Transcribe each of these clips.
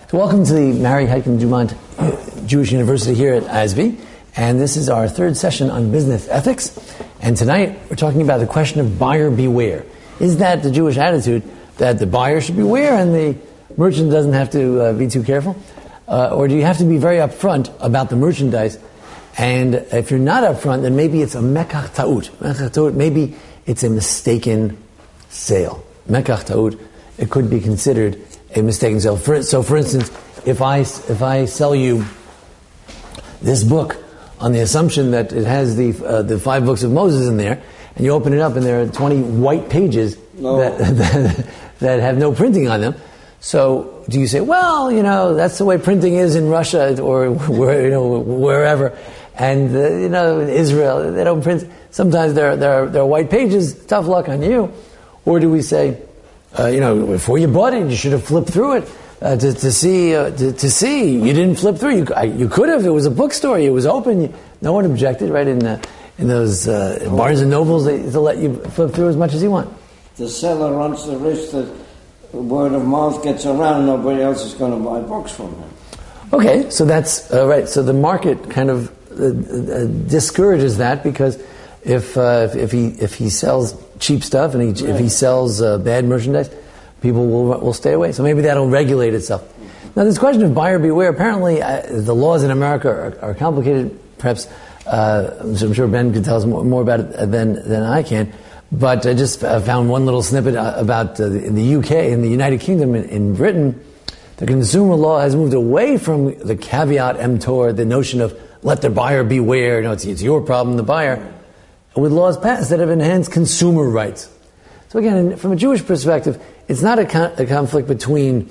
So welcome to the Mary Heitkamp Dumont Jewish University here at ISB, and this is our third session on business ethics. And tonight we're talking about the question of buyer beware. Is that the Jewish attitude that the buyer should beware and the merchant doesn't have to be too careful? Or do you have to be very upfront about the merchandise? And if you're not upfront, then maybe it's a mekach ta'ut. Mekach ta'ut, maybe it's a mistaken sale. Mekach ta'ut, it could be considered a mistaken sale. So for instance, if I sell you this book on the assumption that it has the 5 books of Moses in there, and you open it up and there are 20 white pages that have no printing on them. So do you say, well, that's the way printing is in Russia or wherever, and in Israel they don't print. Sometimes there are white pages. Tough luck on you. Or do we say, before you bought it, you should have flipped through it to see. You didn't flip through. You could have. It was a bookstore. It was open. No one objected, right? In those Barnes and Nobles, they let you flip through as much as you want. The seller runs the risk that word of mouth gets around. Nobody else is going to buy books from him. Okay, so that's right. So the market kind of discourages that, because if he sells cheap stuff and if he sells bad merchandise, people will stay away. So maybe that'll regulate itself. Now, this question of buyer beware, apparently the laws in America are complicated. Perhaps I'm sure Ben can tell us more about it than I can. But I just found one little snippet about in the UK, in the United Kingdom, in Britain, the consumer law has moved away from the caveat emptor, the notion of let the buyer beware. It's your problem, the buyer, with laws passed that have enhanced consumer rights. So again, from a Jewish perspective, it's not a conflict between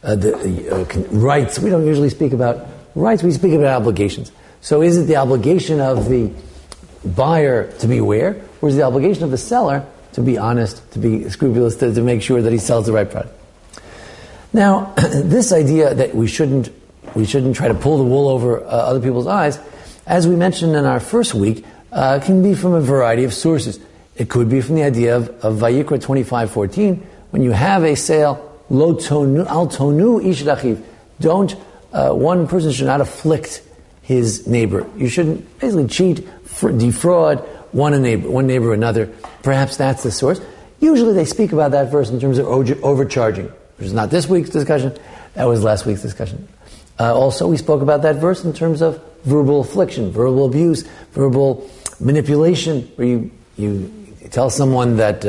the rights. We don't usually speak about rights, we speak about obligations. So is it the obligation of the buyer to beware, or is it the obligation of the seller to be honest, to be scrupulous, to make sure that he sells the right product? Now, this idea that we shouldn't try to pull the wool over other people's eyes, as we mentioned in our first week, can be from a variety of sources. It could be from the idea of Vayikra 25:14, when you have a sale, lo tonu al tonu ish achiv. Don't one person should not afflict his neighbor. You shouldn't basically cheat, defraud one neighbor another. Perhaps that's the source. Usually they speak about that verse in terms of overcharging, which is not this week's discussion. That was last week's discussion. Also, we spoke about that verse in terms of verbal affliction, verbal abuse, verbal manipulation, where you tell someone that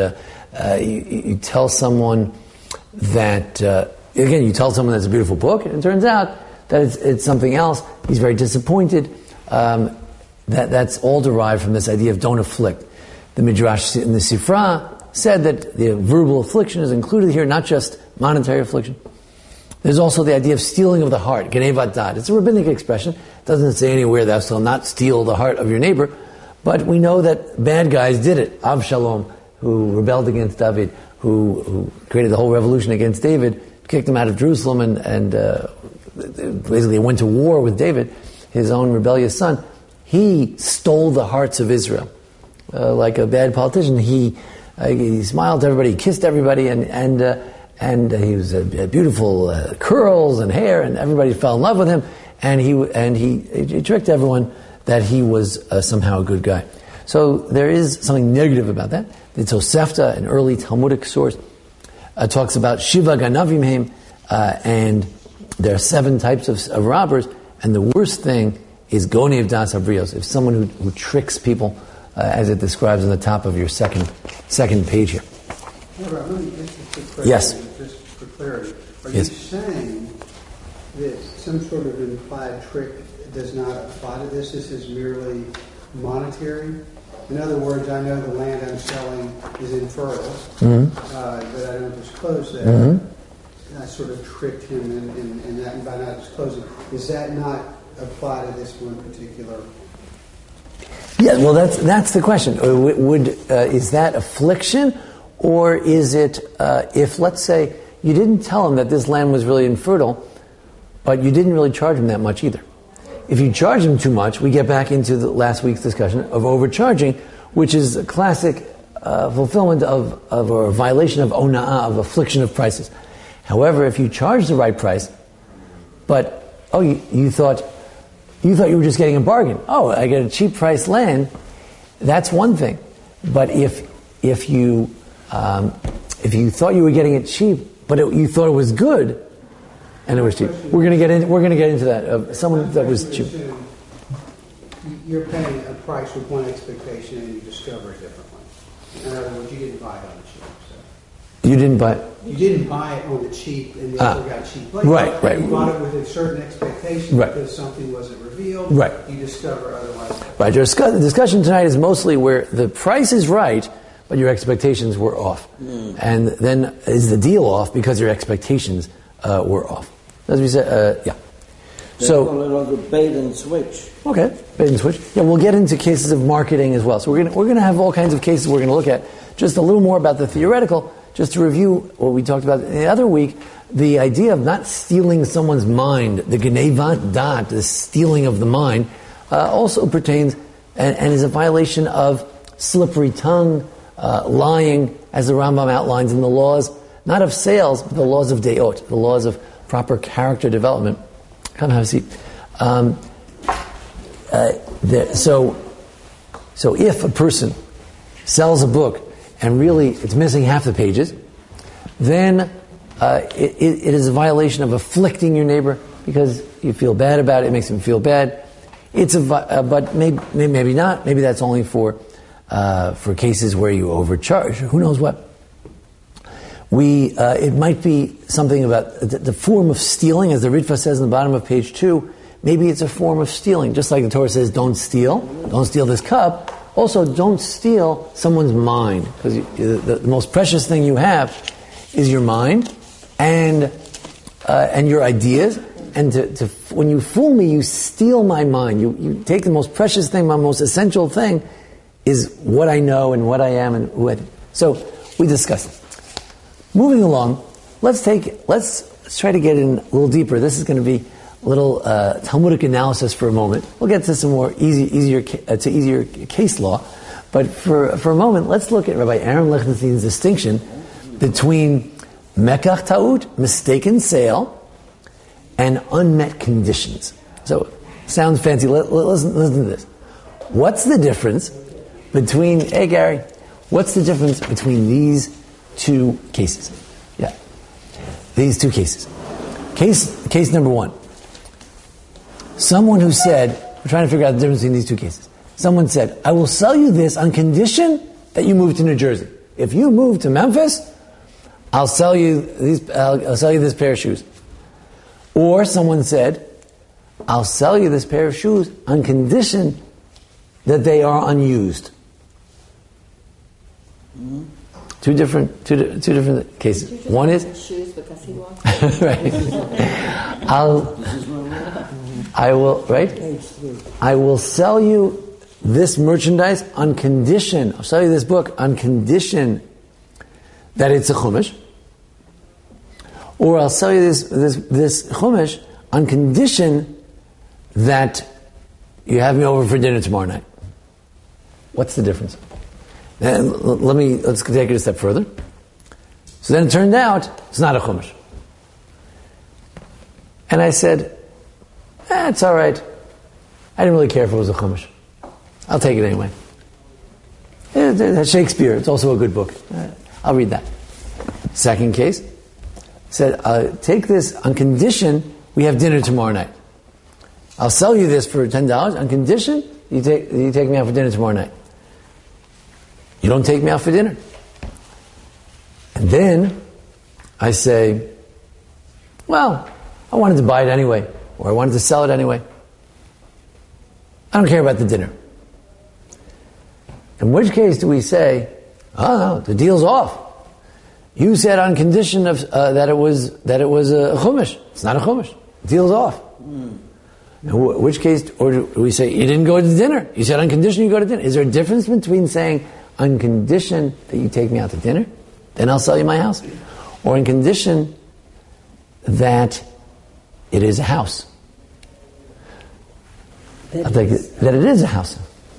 you tell someone that it's a beautiful book, and it turns out that it's something else. He's very disappointed. That's all derived from this idea of don't afflict. The Midrash in the Sifra said that the verbal affliction is included here, not just monetary affliction. There's also the idea of stealing of the heart, genevat dad. It's a rabbinic expression. It doesn't say anywhere thou shalt not steal the heart of your neighbor, but we know that bad guys did it. Avshalom, who rebelled against David, who created the whole revolution against David, kicked him out of Jerusalem and basically went to war with David, his own rebellious son. He stole the hearts of Israel. Like a bad politician, he smiled to everybody, he kissed everybody, and he was beautiful curls and hair, and everybody fell in love with him. And he tricked everyone that he was somehow a good guy. So there is something negative about that. The Tosefta, an early Talmudic source, talks about Shiva Ganavim Heim, and there are 7 types of robbers, and the worst thing is Gonev Das Abrios, if someone who tricks people, as it describes on the top of your second page here. Let me just a quick question. Yes. Just for clarity. Are Yes. you saying that some sort of implied trick does not apply to this? This is merely monetary? In other words, I know the land I'm selling is infertile, but I don't disclose that. Mm-hmm. I sort of tricked him in that, and by not disclosing. Does that not apply to this one particular? Yeah, well, that's the question. Is that affliction, or is it if, let's say, you didn't tell him that this land was really infertile, but you didn't really charge him that much either? If you charge him too much, we get back into the last week's discussion of overcharging, which is a classic fulfillment of or a violation of ona'ah, of affliction of prices. However, if you charge the right price, But you thought you were just getting a bargain. Oh, I get a cheap price land. That's one thing. But if you thought you were getting it cheap, but you thought it was good, and it was cheap, we're going to get into that. Someone that was cheap. You're paying a price with one expectation, and you discover it differently. In other words, you didn't buy it on the cheap. So. You didn't buy. You didn't buy it on the cheap, and therefore got cheap later. Right. You bought it with a certain expectation because something wasn't revealed. Right. You discover otherwise. Right. The discussion tonight is mostly where the price is right, but your expectations were off. And then is the deal off because your expectations were off. As we said, yeah. So a little bait and switch. Okay, bait and switch. Yeah, we'll get into cases of marketing as well. So we're gonna have all kinds of cases we're gonna look at. Just a little more about the theoretical, just to review what we talked about the other week. The idea of not stealing someone's mind, the genevat dat, the stealing of the mind, also pertains and is a violation of slippery tongue, lying, as the Rambam outlines in the laws, not of sales, but the laws of deot, the laws of proper character development. Come have a seat. So if a person sells a book and really it's missing half the pages, then it is a violation of afflicting your neighbor because you feel bad about it. It makes him feel bad. But maybe not. Maybe that's only for cases where you overcharge. Who knows what? It might be something about the form of stealing, as the Ritva says in the bottom of page 2. Maybe it's a form of stealing, just like the Torah says, don't steal this cup. Also, don't steal someone's mind, because the most precious thing you have is your mind and your ideas. And when you fool me, you steal my mind. You take the most precious thing, my most essential thing, is what I know and what I am and who I am. So we discussed it. Moving along, let's try to get in a little deeper. This is going to be a little Talmudic analysis for a moment. We'll get to some more easier case law, but for a moment, let's look at Rabbi Aaron Lichtenstein's distinction between mekach ta'ut, mistaken sale, and unmet conditions. So, sounds fancy. Listen to this. What's the difference between? Hey, Gary. What's the difference between these two cases? Yeah. These two cases. Case number one. Someone who said, we're trying to figure out the difference between these two cases. Someone said, I will sell you this on condition that you move to New Jersey. If you move to Memphis, I'll sell you this pair of shoes. Or someone said, I'll sell you this pair of shoes on condition that they are unused. Mm-hmm. Two different cases. One is shoes because he wants right. I will sell you this merchandise on condition. I'll sell you this book on condition that it's a chumash, or I'll sell you this chumash on condition that you have me over for dinner tomorrow night. What's the difference? And let's take it a step further. So then it turned out it's not a chumash. And I said, it's all right. I didn't really care if it was a chumash. I'll take it anyway. That's Shakespeare. It's also a good book. I'll read that. Second case said, take this on condition we have dinner tomorrow night. I'll sell you this for $10 on condition you take me out for dinner tomorrow night. You don't take me out for dinner. And then I say, well, I wanted to buy it anyway, or I wanted to sell it anyway. I don't care about the dinner. In which case do we say, oh no, the deal's off. You said on condition of that it was a chumash. It's not a chumash. The deal's off. In which case, or do we say you didn't go to dinner? You said on condition you go to dinner. Is there a difference between saying on condition that you take me out to dinner, then I'll sell you my house, or in condition that it is a house? That it is a house.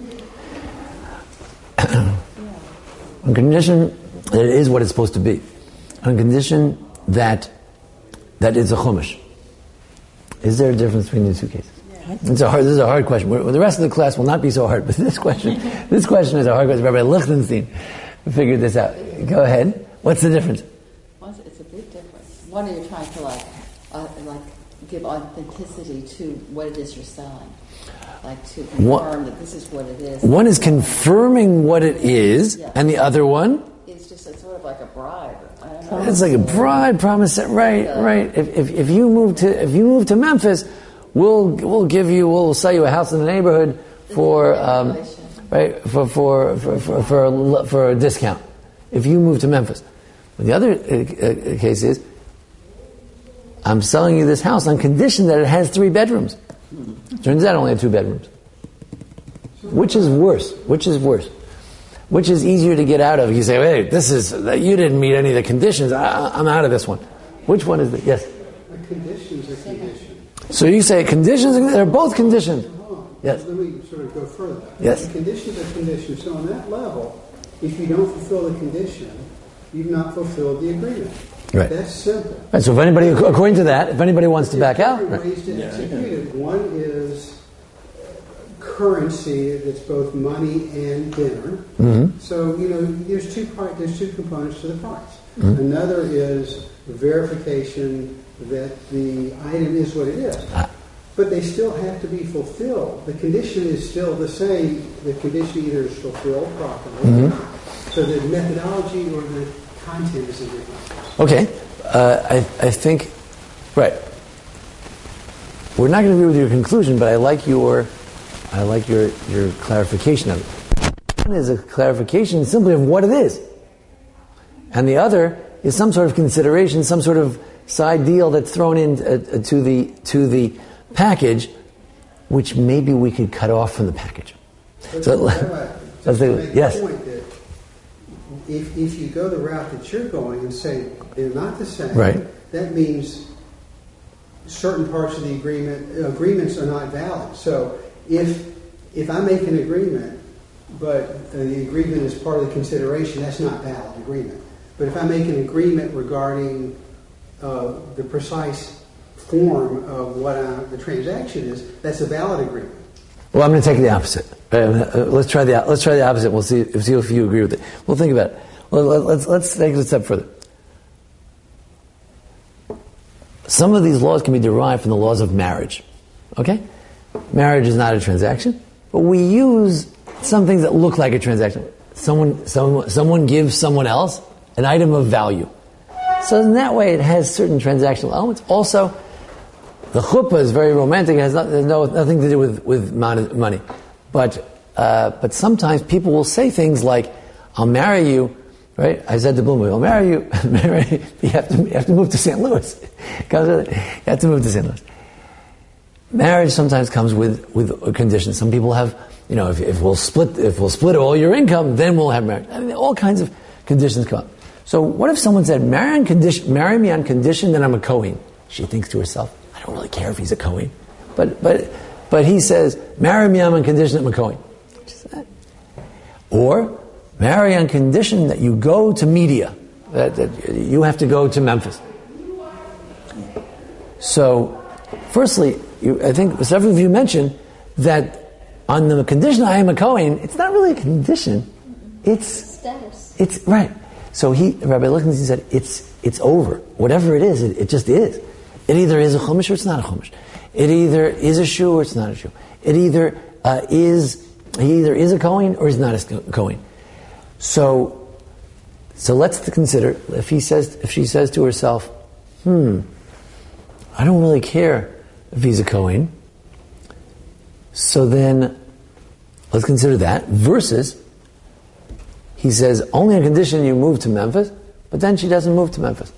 On condition that it is what it's supposed to be. On condition that it's a chumash. Is there a difference between the two cases? Yeah. This is a hard question. The rest of the class will not be so hard, but this question is a hard question. Rabbi Lichtenstein figured this out. Go ahead. What's the difference? Well, it's a big difference. One, you're trying to give authenticity to what it is you're selling, to confirm that this is what it is. One is confirming what it is, yes. And the other one? It's just sort of like a bribe. I don't know. It's like a bribe, promise. Right. If you move to Memphis, we'll sell you a house in the neighborhood for a discount. If you move to Memphis, but the other case is, I'm selling you this house on condition that it has 3 bedrooms. Turns out it only had 2 bedrooms. Which is worse? Which is easier to get out of? You say, hey, you didn't meet any of the conditions. I'm out of this one. Which one is it? Yes? A condition's a condition. So you say conditions, they're both conditions. Yes. Let me sort of go further. Yes. A condition's a condition. So on that level, if you don't fulfill the condition, you've not fulfilled the agreement. Right. That's simple. Right, so according to that, if anybody wants to back out... There are ways to execute it. One is currency that's both money and dinner. Mm-hmm. So, there's two components to the price. Mm-hmm. Another is verification that the item is what it is. But they still have to be fulfilled. The condition is still the same. The condition either is fulfilled properly, mm-hmm. So the methodology or the content is a difference. Okay, I think, right. We're not going to agree with your conclusion, but I like your clarification of it. One is a clarification simply of what it is, and the other is some sort of consideration, some sort of side deal that's thrown in to the package, which maybe we could cut off from the package. Yes. If you go the route that you're going and say they're not the same, right. That means certain parts of the agreements are not valid. So if I make an agreement, but the agreement is part of the consideration, that's not valid agreement. But if I make an agreement regarding the precise form of what the transaction is, that's a valid agreement. Well, I'm going to take the opposite. Let's try the opposite. We'll see if you agree with it. We'll think about it. Let's take it a step further. Some of these laws can be derived from the laws of marriage. Okay? Marriage is not a transaction, but we use some things that look like a transaction. Someone gives someone else an item of value. So in that way, it has certain transactional elements. Also, the chuppah is very romantic. It has nothing to do with money. But sometimes people will say things like, I'll marry you, right? I said to Bloomberg, I'll marry you. You have to move to St. Louis. You have to move to St. Louis. Marriage sometimes comes with conditions. Some people have, if we'll split all your income, then we'll have marriage. I mean, all kinds of conditions come up. So what if someone said, marry me on condition that I'm a Kohen? She thinks to herself, I don't really care if he's a Kohen. But he says, marry me on condition that I'm a Kohen. Or, marry on condition that you go to media, that you have to go to Memphis. So, firstly, I think several of you mentioned that on the condition I am a Kohen, it's not really a condition. It's status. It's right. So Rabbi Lichtenstein said, it's over. Whatever it is, it just is. It either is a chumash or it's not a chumash. It either is a shoe or it's not a shoe. It either is a Kohen or he's not a Kohen. So let's consider if she says to herself, I don't really care if he's a Kohen. So then let's consider that versus he says only on condition you move to Memphis, but then she doesn't move to Memphis.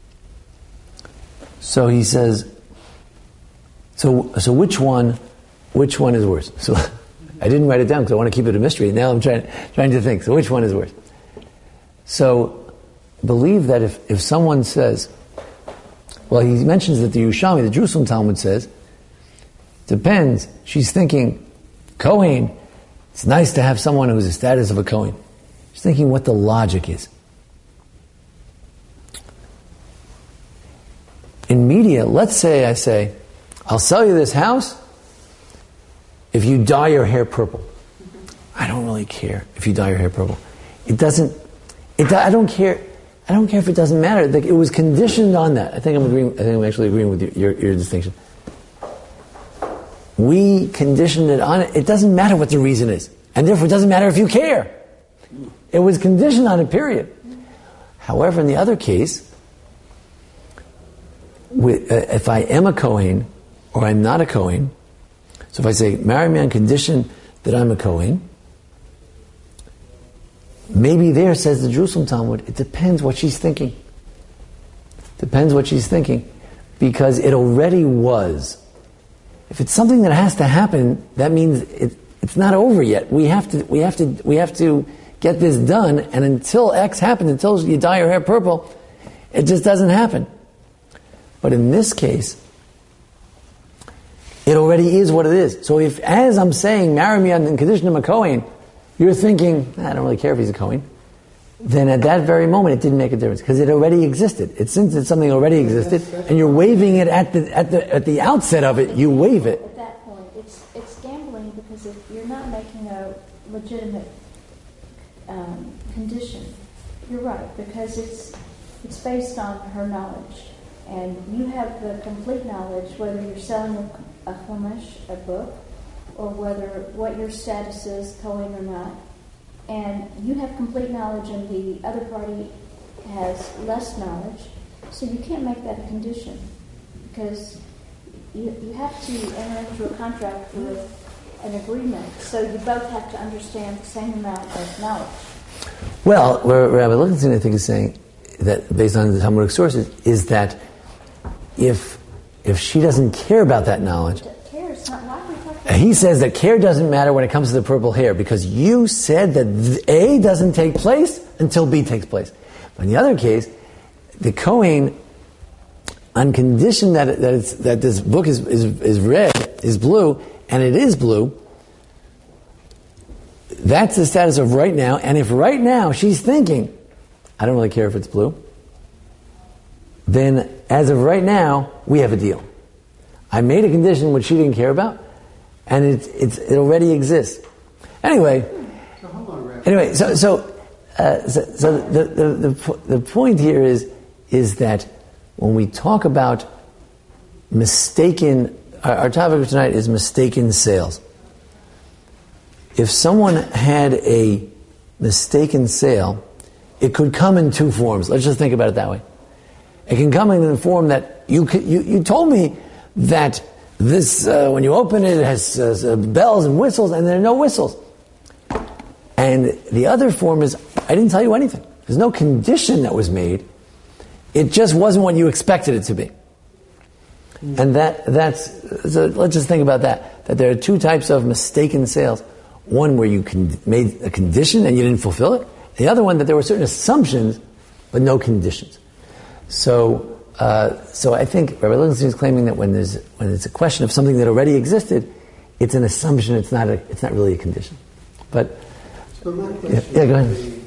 So he says, so which one is worse? So I didn't write it down because I want to keep it a mystery. Now I'm trying to think. So which one is worse? So believe that if someone says, well, he mentions that the Yerushalmi, the Jerusalem Talmud says, depends. She's thinking, Kohen, it's nice to have someone who's the status of a Kohen. She's thinking what the logic is. In media, let's say I say, I'll sell you this house if you dye your hair purple. I don't really care if you dye your hair purple. I don't care. I don't care if it doesn't matter. Like, it was conditioned on that. I think I'm actually agreeing with your distinction. We conditioned it on it. It doesn't matter what the reason is, and therefore it doesn't matter if you care. It was conditioned on it, period. However, in the other case, if I am a Kohen or I'm not a Kohen, so if I say, marry me on condition that I'm a Kohen, maybe there, says the Jerusalem Talmud, it depends what she's thinking. Depends what she's thinking. Because it already was. If it's something that has to happen, that means it's not over yet. We have to get this done, and until X happens, until you dye your hair purple, it just doesn't happen. But in this case, it already is what it is. So if, as I'm saying, marry me on the condition of a Kohen, you're thinking, I don't really care if he's a Kohen, then at that very moment it didn't make a difference, because it already existed. Since it's something already existed, and you're waving it at the outset of it, you wave it. At that point, it's gambling, because if you're not making a legitimate condition, you're right, because it's based on her knowledge, and you have the complete knowledge whether you're selling a chumash, a book, or what your status is, Kohen or not, and you have complete knowledge and the other party has less knowledge, so you can't make that a condition, because you have to enter into a contract with an agreement, so you both have to understand the same amount of knowledge. Well, where Rabbi Lichtenstein, I think, is saying that, based on the Talmudic sources, is that if she doesn't care about that knowledge, he says that care doesn't matter when it comes to the purple hair, because you said that A doesn't take place until B takes place. But in the other case, the Kohen, on condition that this book is red, is blue, and it is blue, that's the status of right now. And if right now she's thinking, I don't really care if it's blue, then as of right now, we have a deal. I made a condition which she didn't care about, and it already exists. Anyway, so the point here is that when we talk about mistaken, our topic tonight is mistaken sales. If someone had a mistaken sale, it could come in two forms. Let's just think about it that way. It can come in the form that you told me that this, when you open it, it has bells and whistles, and there are no whistles. And the other form is, I didn't tell you anything. There's no condition that was made. It just wasn't what you expected it to be. And so let's just think about that. That there are two types of mistaken sales. One where you made a condition and you didn't fulfill it. The other one that there were certain assumptions, but no conditions. So I think Rabbi Lichtenstein is claiming that when it's a question of something that already existed, it's an assumption. It's not really a condition. But my question go ahead. would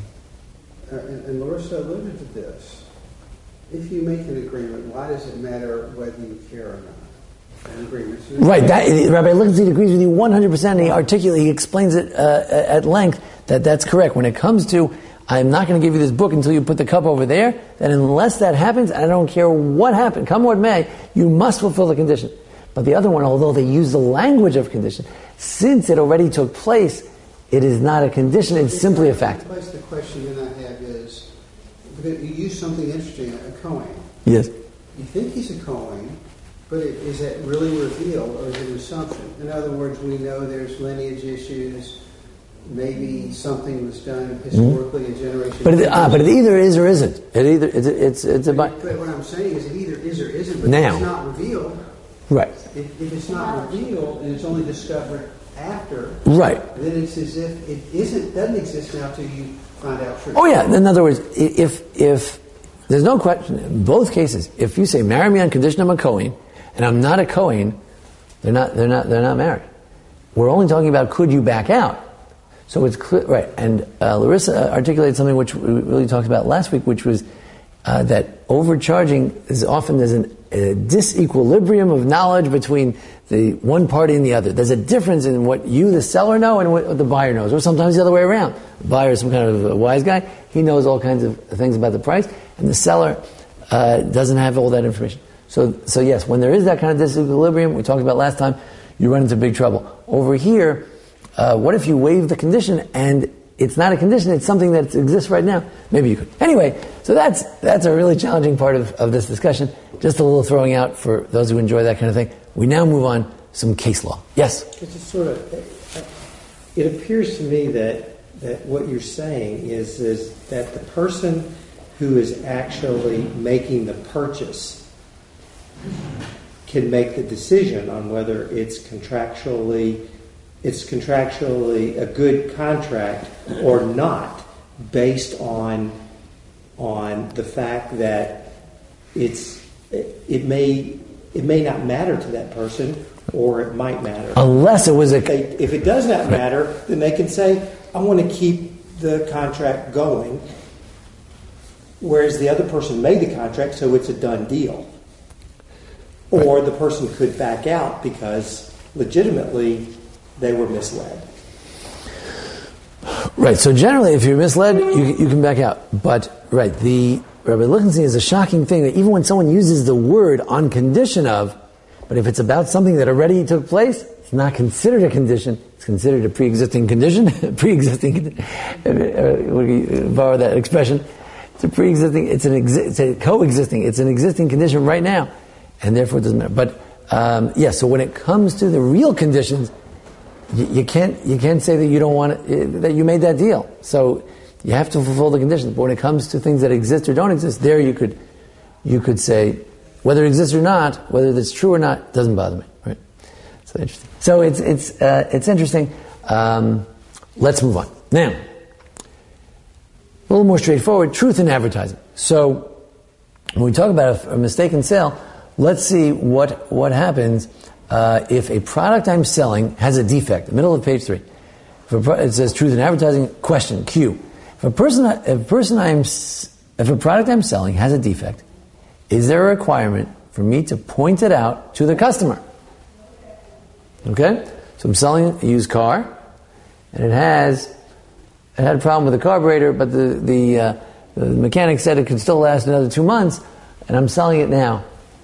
be, and Larissa alluded to this. If you make an agreement, why does it matter whether you care or not? Right. Rabbi Lichtenstein agrees with you 100%. He explains it at length that's correct. When it comes to, I'm not going to give you this book until you put the cup over there, then unless that happens, I don't care what happened, come what may, you must fulfill the condition. But the other one, although they use the language of condition, since it already took place, it is not a condition, it's simply a fact. The question that I have is, you use something interesting, a Kohen. Yes. You think he's a Kohen, but is that really revealed, or is it an assumption? In other words, we know there's lineage issues. Maybe something was done historically a generation. But it either is or isn't. It's about. But what I'm saying is, it either is or isn't. But now, if it's not revealed. Right. If it's not revealed and it's only discovered after. Right. Then it's as if it doesn't exist now till you find out truth. Oh yeah. In other words, if there's no question in both cases, if you say marry me on condition I'm a Kohen, and I'm not a Kohen, they're not married. We're only talking about could you back out. So it's clear, right? And Larissa articulated something which we really talked about last week, which was that overcharging is often there's an disequilibrium of knowledge between the one party and the other. There's a difference in what you, the seller, know and what the buyer knows, or sometimes the other way around. The buyer is some kind of a wise guy. He knows all kinds of things about the price, and the seller doesn't have all that information. So yes, when there is that kind of disequilibrium, we talked about last time, you run into big trouble. Over here, what if you waive the condition and it's not a condition, it's something that exists right now? Maybe you could. Anyway, so that's a really challenging part of this discussion. Just a little throwing out for those who enjoy that kind of thing. We now move on some case law. Yes? It's just sort of, it appears to me that what you're saying is that the person who is actually making the purchase can make the decision on whether it's contractually a good contract or not, based on the fact that it may not matter to that person, or it might matter. Unless it was if it does not matter, then they can say, I want to keep the contract going, whereas the other person made the contract, so it's a done deal. Or the person could back out because legitimately they were misled. Right, so generally if you're misled, you can back out. But, right, the Rabbi Lichtenstein is a shocking thing that even when someone uses the word on condition of, but if it's about something that already took place, it's not considered a condition, it's considered a pre-existing condition. Borrow that expression. It's a pre-existing, it's a coexisting, it's an existing condition right now, and therefore it doesn't matter. But, so when it comes to the real conditions, you can't say that you don't want it, that you made that deal. So you have to fulfill the conditions. But when it comes to things that exist or don't exist, there you could say whether it exists or not, whether it's true or not, doesn't bother me. Right? So interesting. So it's interesting. Let's move on now. A little more straightforward. Truth in advertising. So when we talk about a mistaken sale, let's see what happens. If a product I'm selling has a defect, middle of page 3, it says truth in advertising, question, Q. If a product I'm selling has a defect, is there a requirement for me to point it out to the customer? Okay? So I'm selling a used car, and it had a problem with the carburetor, but the mechanic said it could still last another 2 months, and I'm selling it now.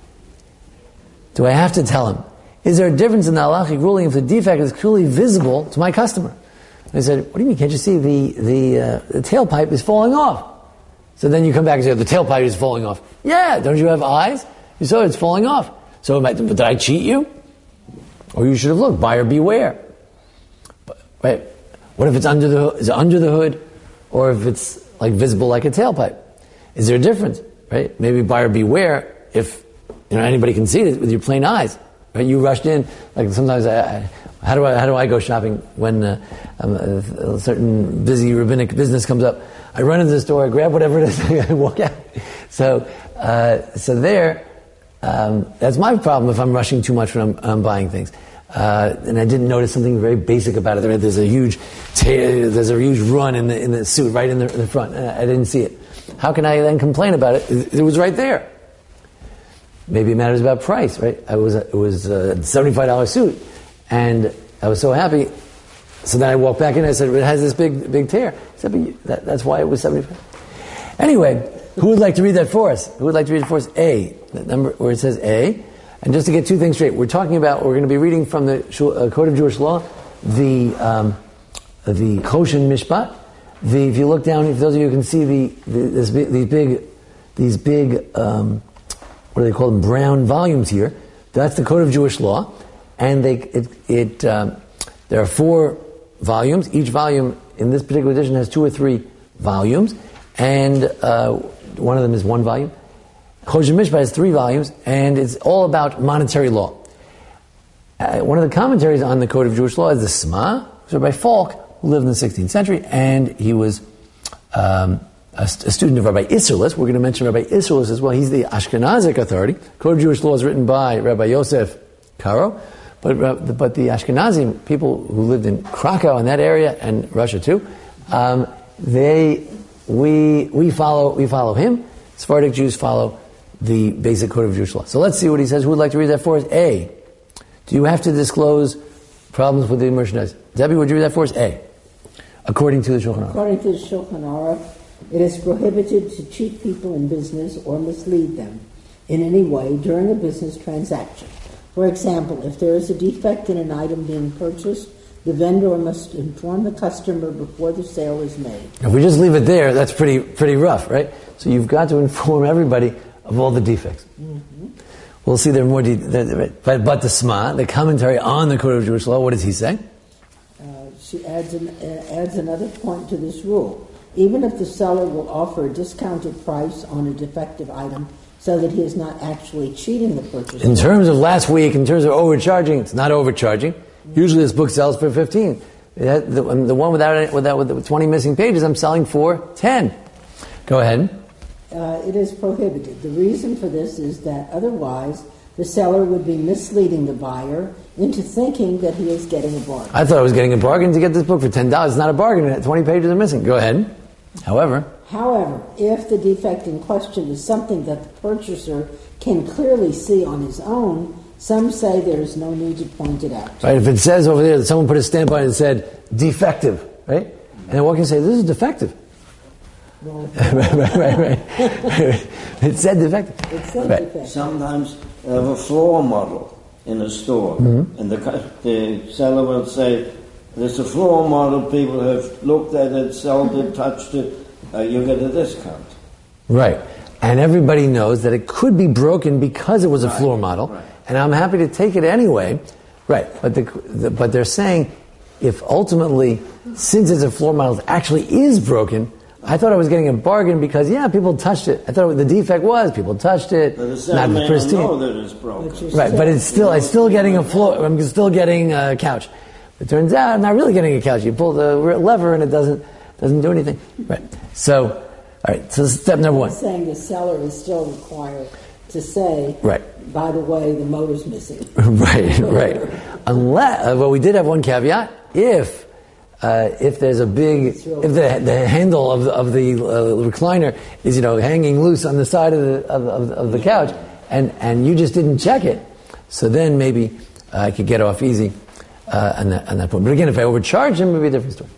Do I have to tell him? Is there a difference in the halachic ruling if the defect is clearly visible to my customer? And I said, what do you mean? Can't you see the tailpipe is falling off? So then you come back and say, the tailpipe is falling off. Yeah, don't you have eyes? You saw it's falling off. So did I cheat you? Or you should have looked, buyer beware. But, wait, what if it's under the hood? Or if it's like visible like a tailpipe? Is there a difference? Right? Maybe buyer beware if anybody can see it with your plain eyes. Right? You rushed in, like sometimes how do I go shopping when a certain busy rabbinic business comes up? I run into the store, I grab whatever it is, I walk out. So there, that's my problem if I'm rushing too much when I'm buying things. And I didn't notice something very basic about it. There's a huge run in the suit right in the front. I didn't see it. How can I then complain about it? It was right there. Maybe it matters about price, right? It was a $75 suit, and I was so happy. So then I walked back in and I said, it has this big tear. He said, but that's why it was $75. Anyway, who would like to read that for us? Who would like to read it for us? A, that number where it says A. And just to get two things straight, we're going to be reading from the Code of Jewish Law, the Choshen Mishpat. If you look down, if those of you can see these big what do they call them? Brown volumes here. That's the Code of Jewish Law, and there are 4 volumes. Each volume in this particular edition has 2 or 3 volumes, and one of them is 1 volume. Choshen Mishpat has 3 volumes, and it's all about monetary law. One of the commentaries on the Code of Jewish Law is the Sma, Rabbi Falk, who lived in the 16th century, and he was a student of Rabbi Isserles. We're going to mention Rabbi Isserles as well. He's the Ashkenazic authority. Code of Jewish Law is written by Rabbi Yosef Karo, but the Ashkenazi people who lived in Krakow in that area and Russia too, we follow him. Sephardic Jews follow the basic code of Jewish law. So let's see what he says. Who would like to read that for us? A. Do you have to disclose problems with the merchandise? Debbie, would you read that for us? A. According to the Shulchan Aruch. According to the Shulchan Aruch, it is prohibited to cheat people in business or mislead them in any way during a business transaction. For example, if there is a defect in an item being purchased, the vendor must inform the customer before the sale is made. If we just leave it there, that's pretty rough, right? So you've got to inform everybody of all the defects. Mm-hmm. We'll see there are more but the Sma, the commentary on the Code of Jewish Law, what does he say? She adds another point to this rule. Even if the seller will offer a discounted price on a defective item so that he is not actually cheating the purchaser. In terms of last week, in terms of overcharging, it's not overcharging. Usually this book sells for 15. The one with 20 missing pages, I'm selling for 10. Go ahead. It is prohibited. The reason for this is that otherwise the seller would be misleading the buyer into thinking that he is getting a bargain. I thought I was getting a bargain to get this book for $10. It's not a bargain. 20 pages are missing. Go ahead. However, if the defect in question is something that the purchaser can clearly see on his own, some say there is no need to point it out. Right, if it says over there that someone put a stamp on it and said defective, right? And then one can say, this is defective. Well, right. It said defective. Defective. Sometimes they have a floor model in a store, and the seller will say, there's a floor model, people have looked at it, sold it, touched it, you get a discount. Right. And everybody knows that it could be broken because it was a floor model, and I'm happy to take it anyway. Right. But they're saying, if ultimately, since it's a floor model, it actually is broken, I thought I was getting a bargain because, people touched it. I thought the defect was people touched it, not the pristine. Know that it's broken. Right, but I'm still getting a floor. I'm still getting a couch. It turns out I'm not really getting a couch. You pull the lever and it doesn't do anything. Right. So, all right. So step number one. I'm saying the seller is still required to say, right. By the way, the motor's missing. Right. Unless, we did have one caveat. If there's a big, if the handle of the recliner is hanging loose on the side of the couch, and you just didn't check it, so then maybe I could get off easy on that point. But again, if I overcharge him, it would be a different story.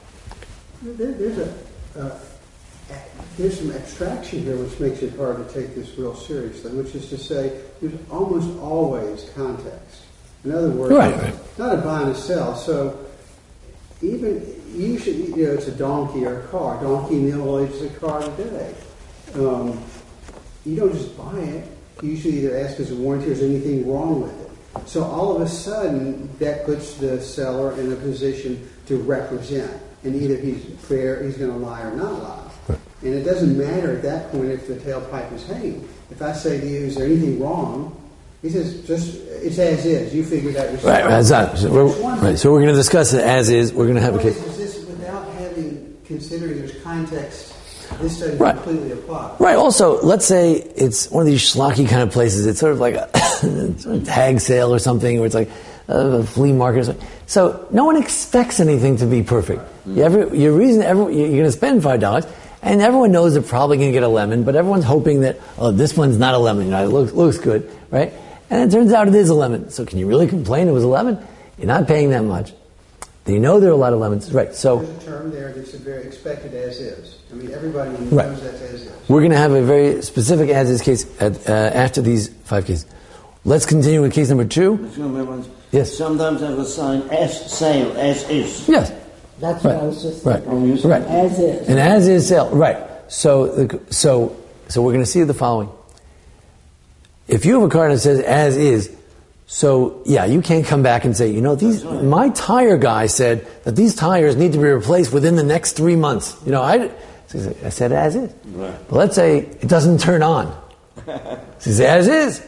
There's some abstraction here which makes it hard to take this real seriously, which is to say there's almost always context. In other words, it's not a buy and a sell. So even usually, it's a donkey or a car. Donkey in the old age is a car today. You don't just buy it. You usually either ask is a warranty or is anything wrong with it. So all of a sudden, that puts the seller in a position to represent. And either he's going to lie or not lie. And it doesn't matter at that point if the tailpipe is hanging. If I say to you, is there anything wrong? He says, it's as is. You figure that yourself. Right, as is. So we're going to discuss it as is. We're going to have a case. Is this without considering there's context, this doesn't completely apply. Right. Also, let's say it's one of these schlocky kind of places. It's sort of like a tag sale or something, where it's like a flea market or something. So no one expects anything to be perfect. You're going to spend $5, and everyone knows they're probably going to get a lemon, but everyone's hoping that, this one's not a lemon. It looks good, right? And it turns out it is a lemon. So can you really complain it was a lemon? You're not paying that much. You know there are a lot of lemons. Right, so there's a term there that's very expected as is. I mean, everybody knows that's as is. We're going to have a very specific as is case after these 5 cases. Let's continue with case number 2. Yes. Sometimes I have a sign as sale, as is. Yes. That's what I was just saying. Right. As is. An as is sale. Right. So we're going to see the following. If you have a card that says as is, so you can't come back and say, my tire guy said that these tires need to be replaced within the next 3 months. I said as is. Right. But let's say it doesn't turn on. So say as is.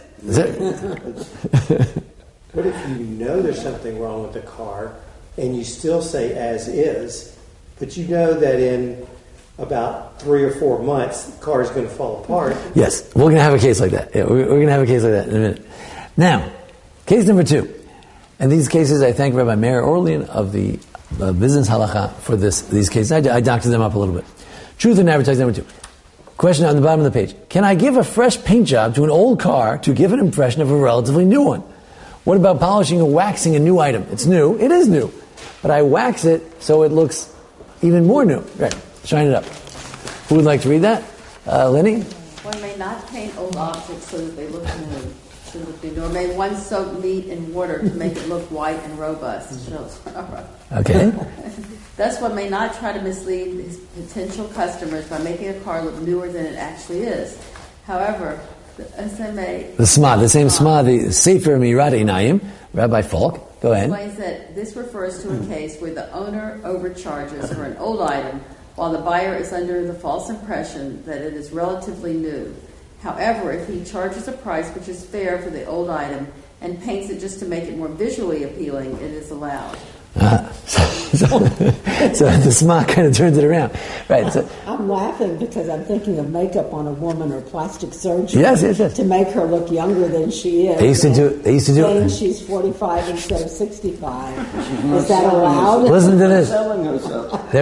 What if you know there's something wrong with the car and you still say as is, but you know that in about 3 or 4 months the car is going to fall apart? Yes, we're going to have a case like that. Yeah, we're going to have a case like that in a minute. Now, case number 2. And these cases, I thank Rabbi Meir Orlean of the Business Halacha for these cases. I doctored them up a little bit. Truth in advertising number 2. Question on the bottom of the page. Can I give a fresh paint job to an old car to give an impression of a relatively new one? What about polishing or waxing a new item? It's new. It is new. But I wax it so it looks even more new. Right. Shine it up. Who would like to read that? Lenny? One may not paint old objects so that they look new. Nor may one soak meat in water to make it look white and robust. Okay. Thus, one may not try to mislead his potential customers by making a car look newer than it actually is. However, the same SMA, the Sefer Mirat Einayim, Rabbi Falk, go ahead. Explains that this refers to a case where the owner overcharges for an old item while the buyer is under the false impression that it is relatively new. However, if he charges a price which is fair for the old item and paints it just to make it more visually appealing, it is allowed. So the smart kind of turns it around, right? So, I'm laughing because I'm thinking of makeup on a woman or plastic surgery. Yes. To make her look younger than she is. They used to do it. She's 45 instead of 65. Is that allowed? Listen to this. Selling herself.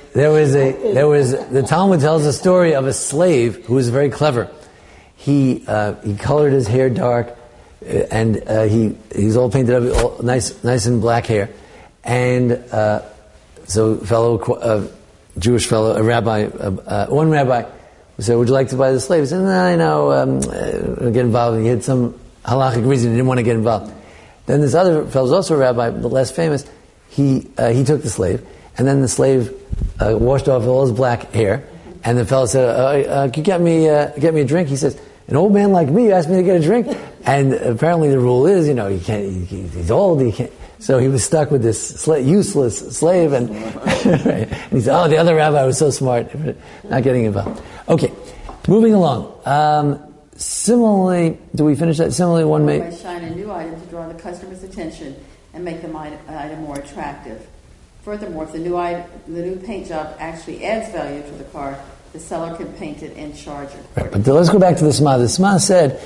The Talmud tells a story of a slave who was very clever. He colored his hair dark, and he's all painted up, all nice and black hair. And so, Jewish fellow, a rabbi, one rabbi said, "Would you like to buy the slave?" He said, "No, I know, don't get involved." He had some halachic reason he didn't want to get involved. Then this other fellow, also a rabbi, but less famous, he took the slave, and then the slave washed off all his black hair, and the fellow said, "Can you get me a drink?" He says, "An old man like me asked me to get a drink," and apparently the rule is, he can't. He's old. He can't. So he was stuck with this useless slave, and, and he said, "Oh, the other rabbi was so smart, not getting involved." Okay, moving along. Similarly, do we finish that? Similarly, one may shine a new item to draw the customer's attention and make the item more attractive. Furthermore, if the new paint job actually adds value to the car, the seller can paint it and charge it. Right, but let's go back to the SMA. The SMA said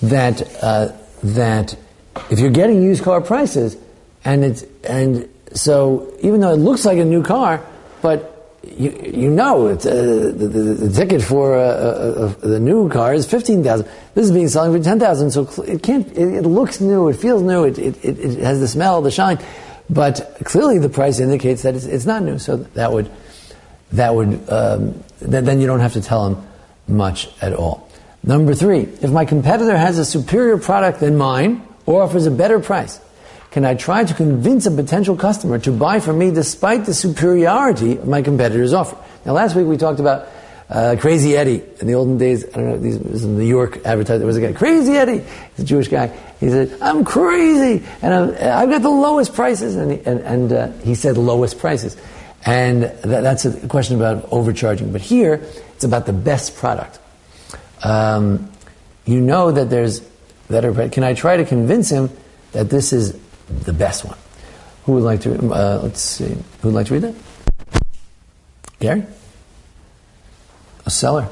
that if you're getting used car prices, and so even though it looks like a new car, but it's the ticket for the new car is $15,000. This is being selling for $10,000. So it can't. It looks new. It feels new. It has the smell, the shine, but clearly the price indicates that it's not new. So then you don't have to tell them much at all. Number 3, if my competitor has a superior product than mine or offers a better price, can I try to convince a potential customer to buy from me despite the superiority of my competitor's offer? Now, last week we talked about Crazy Eddie. In the olden days, I don't know, this was in New York advertising. There was a guy, Crazy Eddie. He's a Jewish guy. He said, "I'm crazy, and I've got the lowest prices." And he said lowest prices. And that's a question about overcharging. But here, it's about the best product. That there's better. Can I try to convince him that this is the best one? Who would like to? Let's see. Who would like to read that? Gary? A seller.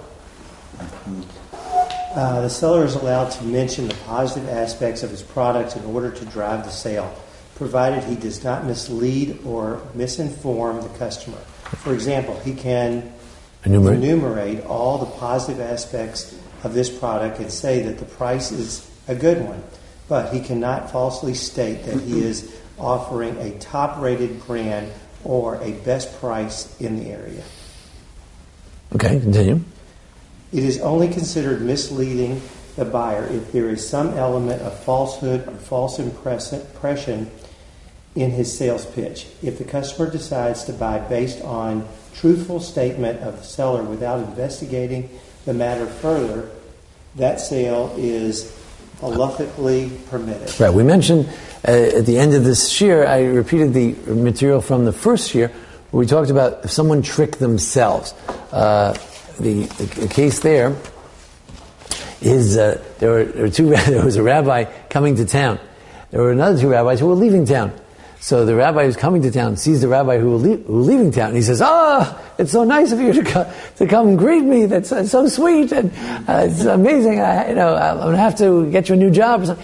The seller is allowed to mention the positive aspects of his product in order to drive the sale, provided he does not mislead or misinform the customer. For example, he can enumerate all the positive aspects of this product and say that the price is a good one, but he cannot falsely state that he is offering a top-rated brand or a best price in the area. Okay, continue. It is only considered misleading the buyer if there is some element of falsehood or false impression in his sales pitch. If the customer decides to buy based on truthful statement of the seller without investigating the matter further, that sale is halachically permitted. Right. We mentioned at the end of this shir, I repeated the material from the first shir, where we talked about if someone tricked themselves. The case there is there was a rabbi coming to town. There were another 2 rabbis who were leaving town. So the rabbi who's coming to town sees the rabbi who was leaving town, and he says, it's so nice of you to come and greet me. That's so sweet, and it's amazing. I'm going to have to get you a new job. Or something.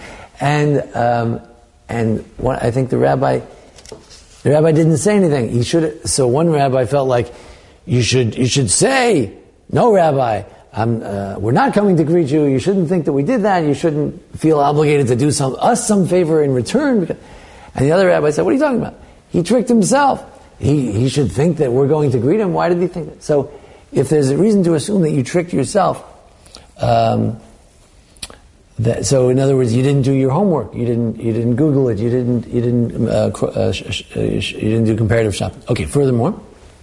I think the rabbi didn't say anything. He should. So one rabbi felt like you should say, "No, Rabbi, we're not coming to greet you. You shouldn't think that we did that. You shouldn't feel obligated to do us some favor in return. And the other rabbi said, what are you talking about? He tricked himself. He should think that we're going to greet him. Why did he think that? So if there's a reason to assume that you tricked yourself, so in other words, you didn't do your homework. You didn't Google it. You didn't do comparative shopping. Okay. Furthermore,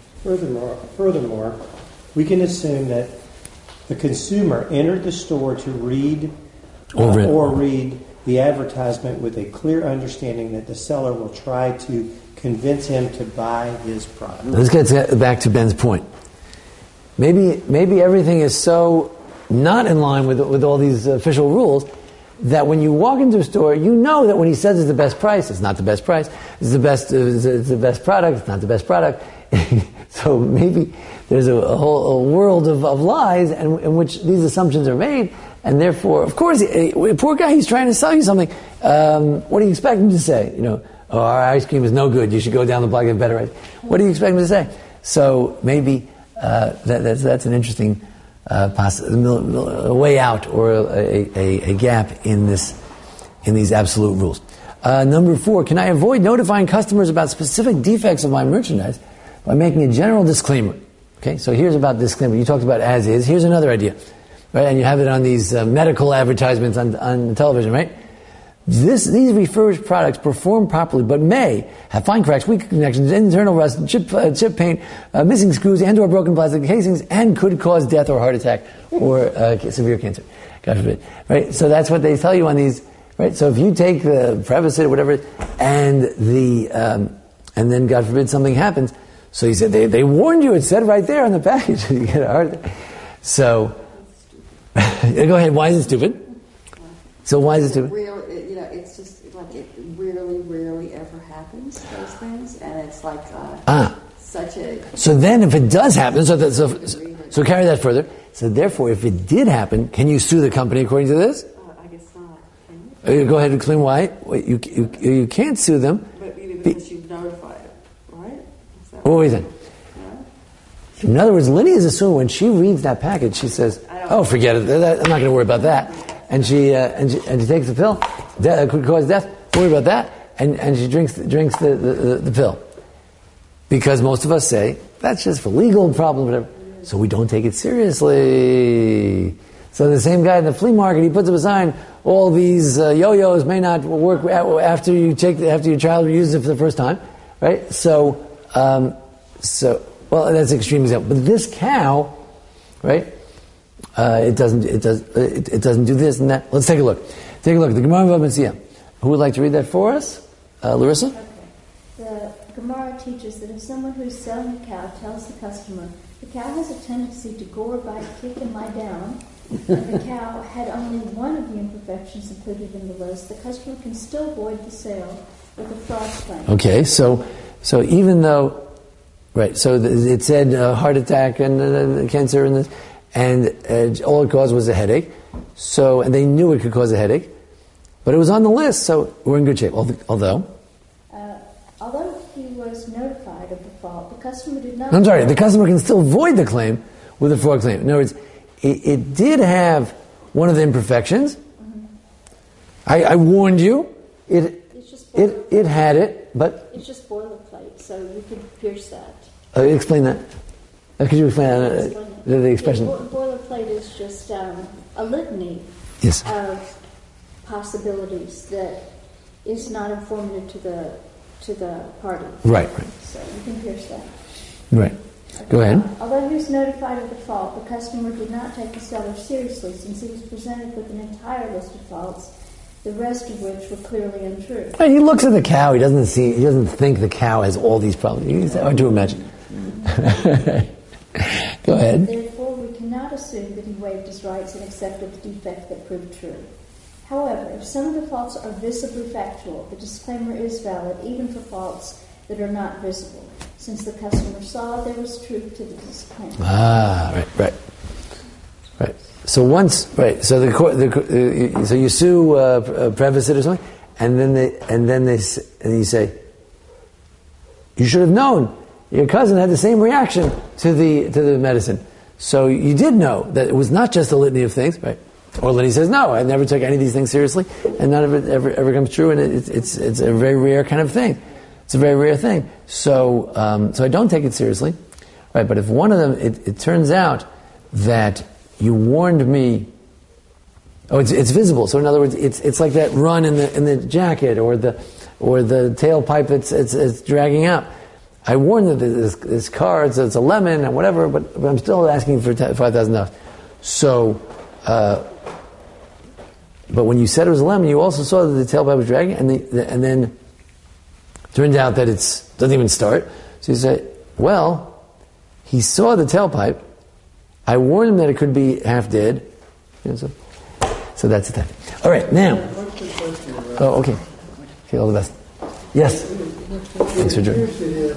we can assume that the consumer entered the store to read or read the advertisement with a clear understanding that the seller will try to convince him to buy his product. Let's get back to Ben's point. Maybe everything is so not in line with all these official rules that when you walk into a store, you know that when he says it's the best price, it's not the best price. It's the best product, it's not the best product. So maybe there's a whole world of lies in which these assumptions are made, and therefore, of course, poor guy, he's trying to sell you something. What do you expect him to say? Our ice cream is no good. You should go down the block and get better ice. What do you expect him to say? So maybe that's an interesting a way out or a gap in these absolute rules. Number 4, can I avoid notifying customers about specific defects of my merchandise by making a general disclaimer? Okay, so here's about disclaimer. You talked about as is. Here's another idea, right? And you have it on these medical advertisements on television, right? These refurbished products perform properly, but may have fine cracks, weak connections, internal rust, chip paint, missing screws, and/or broken plastic casings, and could cause death or heart attack or severe cancer. God forbid. Right? So that's what they tell you on these. Right? So if you take the Prevacid or whatever, and then God forbid something happens. So he said they warned you. It said right there on the package you get a heart attack. So go ahead. Why is it stupid? So why is it stupid? It's just like it rarely ever happens, those things, and it's like such a... So then if it does happen, so carry that further. So therefore, if it did happen, can you sue the company according to this? I guess not. Can you? Go ahead and explain why. You can't sue them. But because you've notified it, right? What were you saying? In other words, Linny is assuming when she reads that package, she says, "Oh, forget it. I'm not going to worry about that." And she takes the pill. That could cause death. Don't worry about that. And she drinks the pill. Because most of us say, that's just for legal problems, whatever. So we don't take it seriously. So the same guy in the flea market, he puts up a sign, all these yo-yos may not work after your child uses it for the first time. Right? So that's an extreme example. But this cow, right? It doesn't do this and that. Let's take a look. Take a look at the Gemara of Metzia. Who would like to read that for us? Larissa? Okay. The Gemara teaches that if someone who is selling a cow tells the customer the cow has a tendency to gore, bite, kick, and lie down, and the cow had only one of the imperfections included in the list, the customer can still void the sale with a fraud claim. Okay, so even though, right, so it said heart attack and cancer and this, and all it caused was a headache. So, and they knew it could cause a headache, but it was on the list, so we're in good shape. Although he was notified of the fault, the customer did not. I'm sorry, the customer can still void the claim with a fraud claim. In other words, it did have one of the imperfections. Mm-hmm. I warned you. It had it, but it's just boilerplate, so you can pierce that. Explain that. Could you explain the expression? Boilerplate is just a litany of possibilities that is not informative to the party. Right. So you can pierce that. Right. Go ahead. Although he was notified of the fault, the customer did not take the seller seriously since he was presented with an entire list of faults, the rest of which were clearly untrue. Right, he looks at the cow. He doesn't think the cow has all these problems. It's hard to imagine. Go ahead. Therefore, we cannot assume that he waived his rights and accepted the defect that proved true. However, if some of the faults are visibly factual, the disclaimer is valid even for faults that are not visible, since the customer saw there was truth to the disclaimer. Right. So so you sue Prevacid or something, and you say, you should have known. Your cousin had the same reaction to the medicine. So you did know that it was not just a litany of things, right? Or Lenny says, no, I never took any of these things seriously, and none of it ever comes true, and it's a very rare kind of thing. It's a very rare thing. So I don't take it seriously, right? But if one of them, it turns out that you warned me, it's visible. So in other words, it's like that run in the jacket or the tailpipe it's dragging out. I warned that this car, it's a lemon and whatever, but I'm still asking for $5,000. So. But when you said it was a lemon, you also saw that the tailpipe was dragging, and then turned out that it doesn't even start. So you say, well, he saw the tailpipe. I warned him that it could be half dead. So that's the thing. All right, now. Oh, okay. Okay, all the best. Yes. Thanks for joining.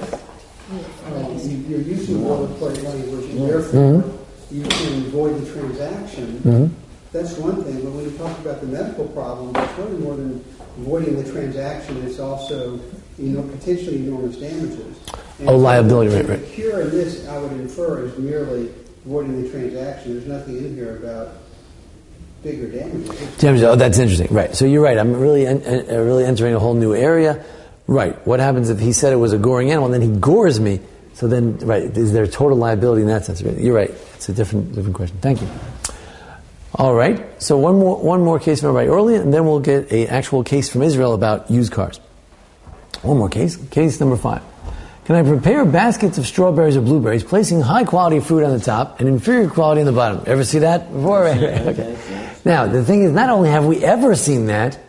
You're using boilerplate language, and therefore you can avoid the transaction. Mm-hmm. That's one thing, but when you talk about the medical problem, it's really more than avoiding the transaction. It's also, potentially enormous damages. And liability, right. The cure in this, I would infer, is merely avoiding the transaction. There's nothing in here about bigger damages. Oh, that's interesting. Right. So you're right. I'm really entering a whole new area. Right. What happens if he said it was a goring animal, and then he gores me? So then, right, is there total liability in that sense? You're right. It's a different question. Thank you. All right. So one more case from Rabbi Orly, and then we'll get an actual case from Israel about used cars. One more case. Case number 5. Can I prepare baskets of strawberries or blueberries, placing high quality fruit on the top and inferior quality on the bottom? Ever see that before? Okay. Now, the thing is, not only have we ever seen that,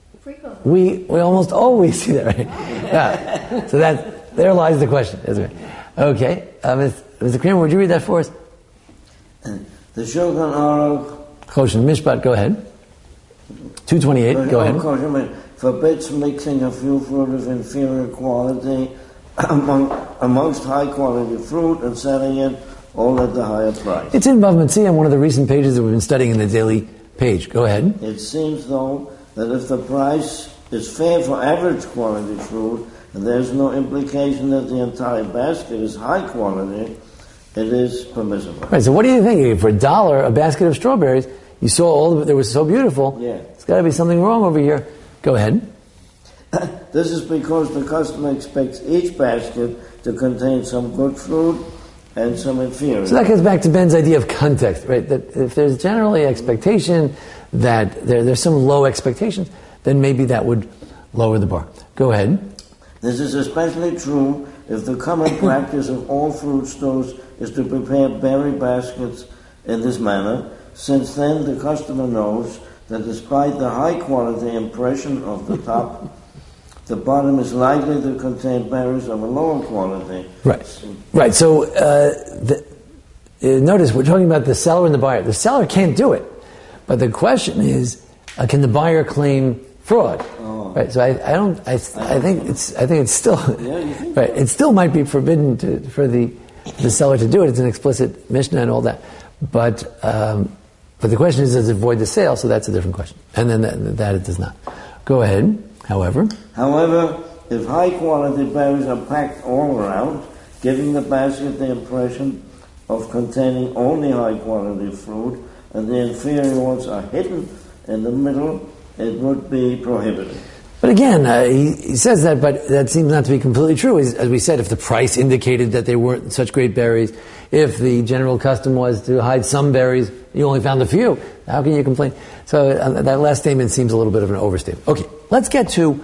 we almost always see that, right? Yeah. So there lies the question. Okay. Mr. Kramer, would you read that for us? The Shulchan Aruch Choshen Mishpat, go ahead. 228, go ahead. Forbids mixing of few fruit of inferior quality amongst high quality fruit and selling it all at the higher price. It's in Bava Metzia on one of the recent pages that we've been studying in the daily page. Go ahead. It seems, though, that if the price is fair for average quality fruit, and there's no implication that the entire basket is high quality, it is permissible. Right, so what do you think? For $1, a basket of strawberries, you saw all of it, they were so beautiful. Yeah. There's got to be something wrong over here. Go ahead. This is because the customer expects each basket to contain some good fruit and some inferior. So that gets back to Ben's idea of context, right? That if there's generally expectation that there's some low expectations, then maybe that would lower the bar. Go ahead. This is especially true if the common practice of all fruit stores is to prepare berry baskets in this manner, since then the customer knows that despite the high quality impression of the top, the bottom is likely to contain berries of a lower quality. Right. So notice we're talking about the seller and the buyer. The seller can't do it, but the question is, can the buyer claim fraud? Oh. Right. So I think it's still right. It still might be forbidden for the seller to do it. It's an explicit Mishnah and all that, but the question is, does it void the sale? So that's a different question. And then that it does not. Go ahead. However, if high quality berries are packed all around, giving the basket the impression of containing only high quality fruit, and the inferior ones are hidden in the middle, it would be prohibited. But again, he says that, but that seems not to be completely true. As we said, if the price indicated that they weren't such great berries, if the general custom was to hide some berries, you only found a few, how can you complain? So that last statement seems a little bit of an overstatement. Okay, let's get to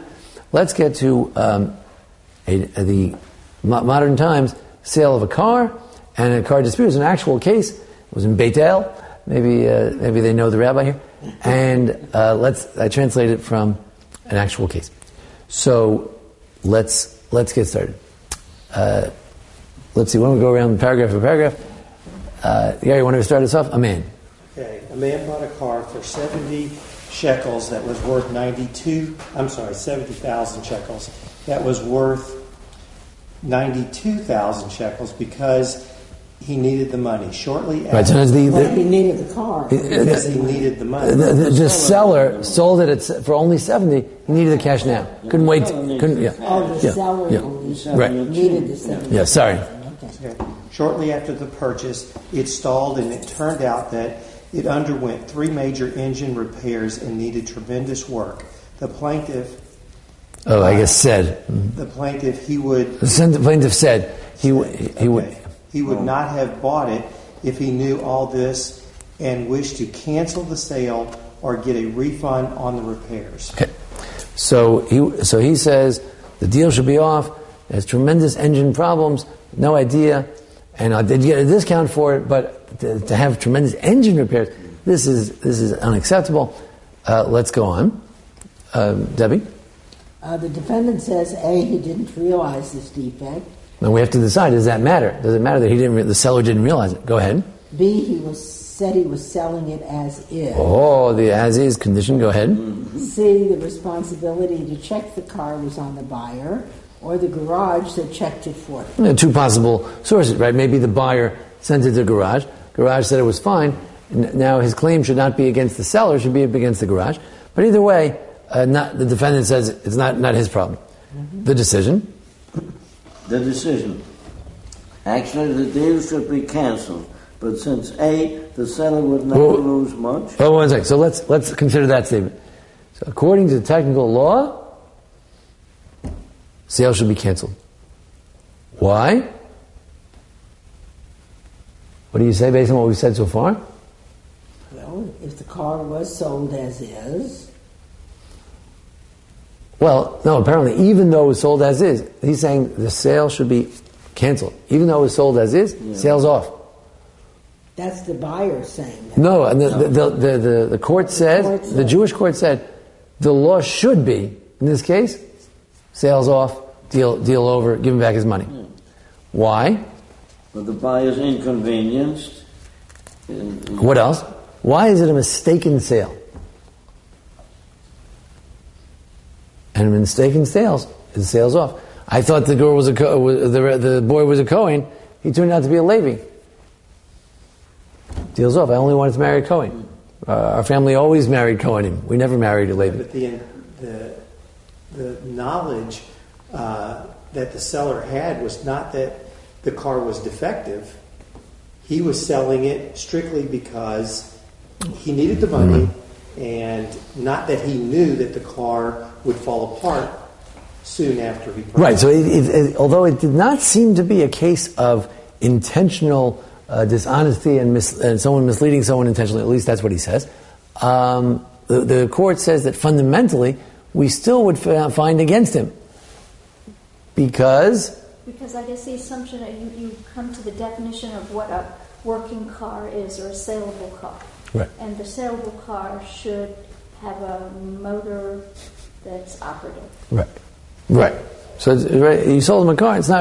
the modern times sale of a car and a car dispute. It was an actual case. It was in Beit El. Maybe they know the rabbi here. And I translate it from an actual case. So let's get started. Let's see. Why don't we go around paragraph by paragraph? Gary, you want to start us off? A man. Okay. A man bought a car for 70 shekels that was worth 70,000 shekels. That was worth 92,000 shekels because he needed the money. Shortly after... Right, so he needed the car. Because he needed the money. The seller sold it for only 70. He needed the cash now. Couldn't wait. Seller only right. needed the 70. Yeah, sorry. Okay. Shortly after the purchase, it stalled, and it turned out that it underwent 3 major engine repairs and needed tremendous work. The plaintiff... The plaintiff, The plaintiff said he would not have bought it if he knew all this and wished to cancel the sale or get a refund on the repairs. Okay. So he says the deal should be off. There's tremendous engine problems. No idea. And I did get a discount for it, but to have tremendous engine repairs, this is unacceptable. Let's go on. Debbie? The defendant says, A, he didn't realize this defect. And we have to decide, does that matter? Does it matter that the seller didn't realize it? Go ahead. B, he said he was selling it as is. Oh, the as-is condition. Go ahead. C, the responsibility to check the car was on the buyer or the garage that checked it for him. 2 possible sources, right? Maybe the buyer sent it to the garage. Garage said it was fine. Now his claim should not be against the seller, it should be against the garage. But either way, the defendant says it's not his problem. Mm-hmm. The decision. Actually, the deal should be canceled. But since A, the seller would never lose much. Oh, 1 second. So let's consider that statement. So according to technical law, sale should be canceled. Why? What do you say based on what we've said so far? Well, if the car was sold as is. Well, no, apparently, even though it was sold as is, he's saying the sale should be canceled. Even though it was sold as is, sale's off. That's the buyer saying that. No, and the court said, the Jewish court said, the law should be, in this case, sale's off, deal over, give him back his money. Yeah. Why? But the buyer's inconvenienced. What else? Why is it a mistaken sale? And a mistaken sales, the sale's off. I thought the girl was the boy was a Cohen. He turned out to be a Levi. Deal's off. I only wanted to marry a Cohen. Our family always married Cohenim. We never married a Levi. But the knowledge that the seller had was not that the car was defective. He was selling it strictly because he needed the money, and not that he knew that the car would fall apart soon after he purchased. Right. So although it did not seem to be a case of intentional dishonesty and someone misleading someone intentionally, at least that's what he says, the court says that fundamentally we still would find against him. Because I guess the assumption that you come to the definition of what a working car is, or a saleable car. Right. And the saleable car should have a motor that's operative. Right. So you sold him a car. It's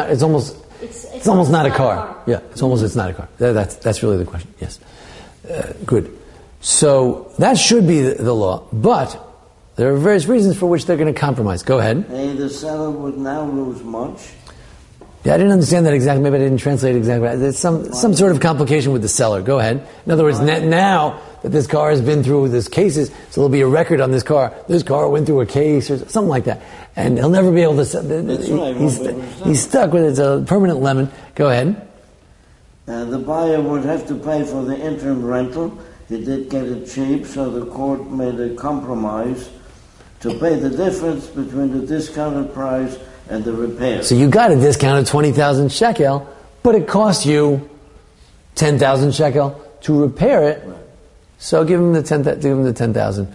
almost not a car. Yeah. It's not a car. That's really the question. Yes. Good. So that should be the law, but there are various reasons for which they're going to compromise. Go ahead. Hey, the seller would now lose much. Yeah, I didn't understand that exactly. Maybe I didn't translate it exactly. There's some sort of complication with the seller. Go ahead. In other words, now that this car has been through this cases, so there'll be a record on this car. This car went through a case or something like that, and he'll never be able to sell. He's stuck with it. It's a permanent lemon. Go ahead. The buyer would have to pay for the interim rental. He did get it cheap, so the court made a compromise to pay the difference between the discounted price and the repair. So you got a discount of 20,000 shekel, but it cost you 10,000 shekel to repair it. Right. So give him the 10,000.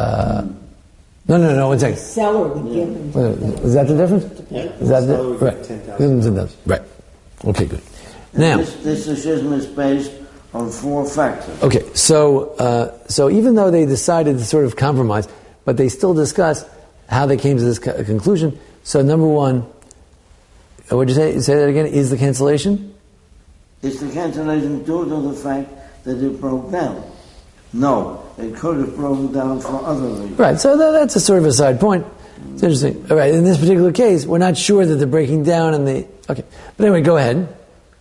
No. 1 second. The seller would give him 10,000. Is that the difference? Yeah. Is that the right? 10,000. Give him 10,000. Right. Okay. Good. Now this decision is based on 4 factors. Okay. So even though they decided to sort of compromise, but they still discuss how they came to this conclusion. So number 1, what did you say? Say that again. Is the cancellation? Is the cancellation due to the fact that it broke down? No, it could have broken down for other reasons. Right. So that's a sort of a side point. It's interesting. All right. In this particular case, we're not sure that they're breaking down, okay. But anyway, go ahead.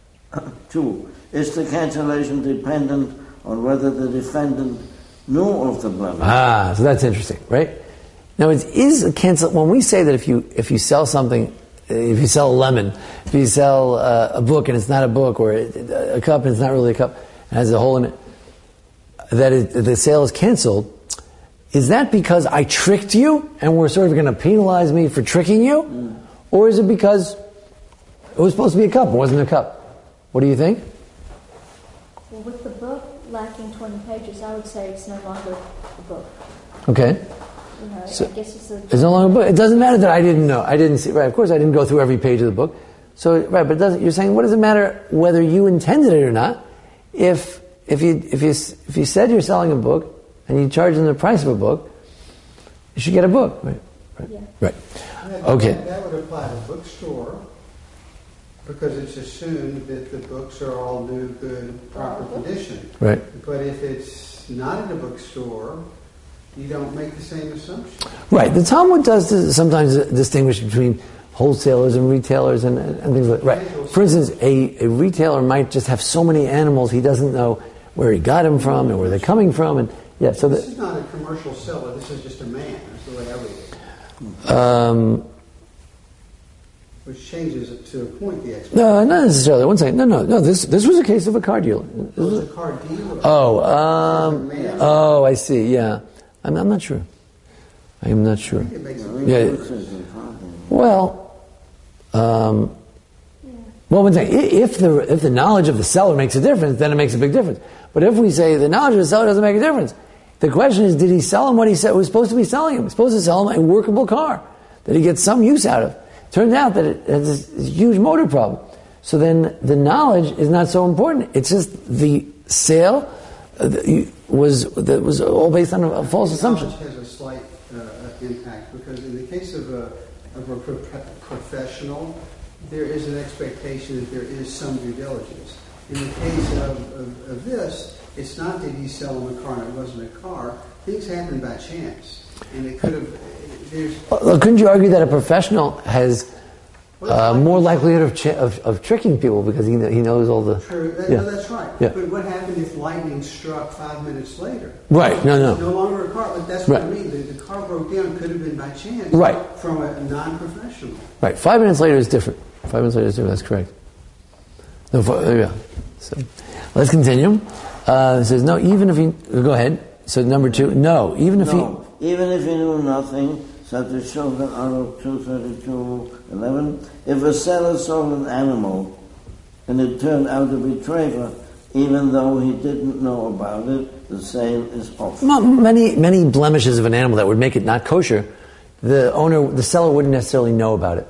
2, is the cancellation dependent on whether the defendant knew of the blemish? So that's interesting, right? Now, is a cancel when we say that if you sell something if you sell a lemon, if you sell a book and it's not a book, or a cup and it's not really a cup, it has a hole in it, that the sale is canceled, is that because I tricked you and we're sort of going to penalize me for tricking you? Or is it because it was supposed to be a cup, it wasn't a cup? What do you think? Well, with the book lacking 20 pages, I would say it's no longer a book. Okay. So, I guess it's no longer a book. It doesn't matter that I didn't know. I didn't see. Right. Of course, I didn't go through every page of the book. So right, but it doesn't. You're saying, what does it matter whether you intended it or not? If you said you're selling a book and you charge them the price of a book, you should get a book. Right. Yeah. Right. Okay. That would apply to bookstore, because it's assumed that the books are all new, good, proper condition. Right. But if it's not in a bookstore, you don't make the same assumption. Right. The Talmud does sometimes distinguish between wholesalers and retailers and things like that. Right. For instance, a retailer might just have so many animals he doesn't know where he got them from and where they're coming from. And yeah, so this is not a commercial seller. This is just a man. That's the way I read it. Which changes it to a point the expectation. No, not necessarily. One second. No. This was a case of a car dealer. It was a car dealer. Oh, I see. Yeah. I'm not sure. I am not sure. Yeah. Well, one thing. If the knowledge of the seller makes a difference, then it makes a big difference. But if we say the knowledge of the seller doesn't make a difference, the question is, did he sell him what he said was supposed to be selling him? He was supposed to sell him a workable car that he gets some use out of. Turns out that it has this huge motor problem. So then the knowledge is not so important. It's just the sale was all based on a false assumption. Knowledge has a slight impact, because in the case of a professional, there is an expectation that there is some due diligence. In the case of this, it's not that he's selling a car and it wasn't a car. Things happen by chance. And it could have... couldn't you argue that a professional has more likelihood of tricking people because he knows all the... True, that's right. Yeah. But what happened if lightning struck 5 minutes later? Right, no. It's no longer a car. But that's what I mean. The car broke down, could have been by chance, from a non-professional. Right, 5 minutes later is different. 5 minutes later is different, that's correct. No, yeah. So, let's continue. It says, no, even if he... Go ahead. So number 2, no, even if he... Even if he knew nothing, such as Shulchan Aruch 232:11, if a seller sold an animal and it turned out to be trefa, even though he didn't know about it, the sale is off. Many blemishes of an animal that would make it not kosher, the seller wouldn't necessarily know about it.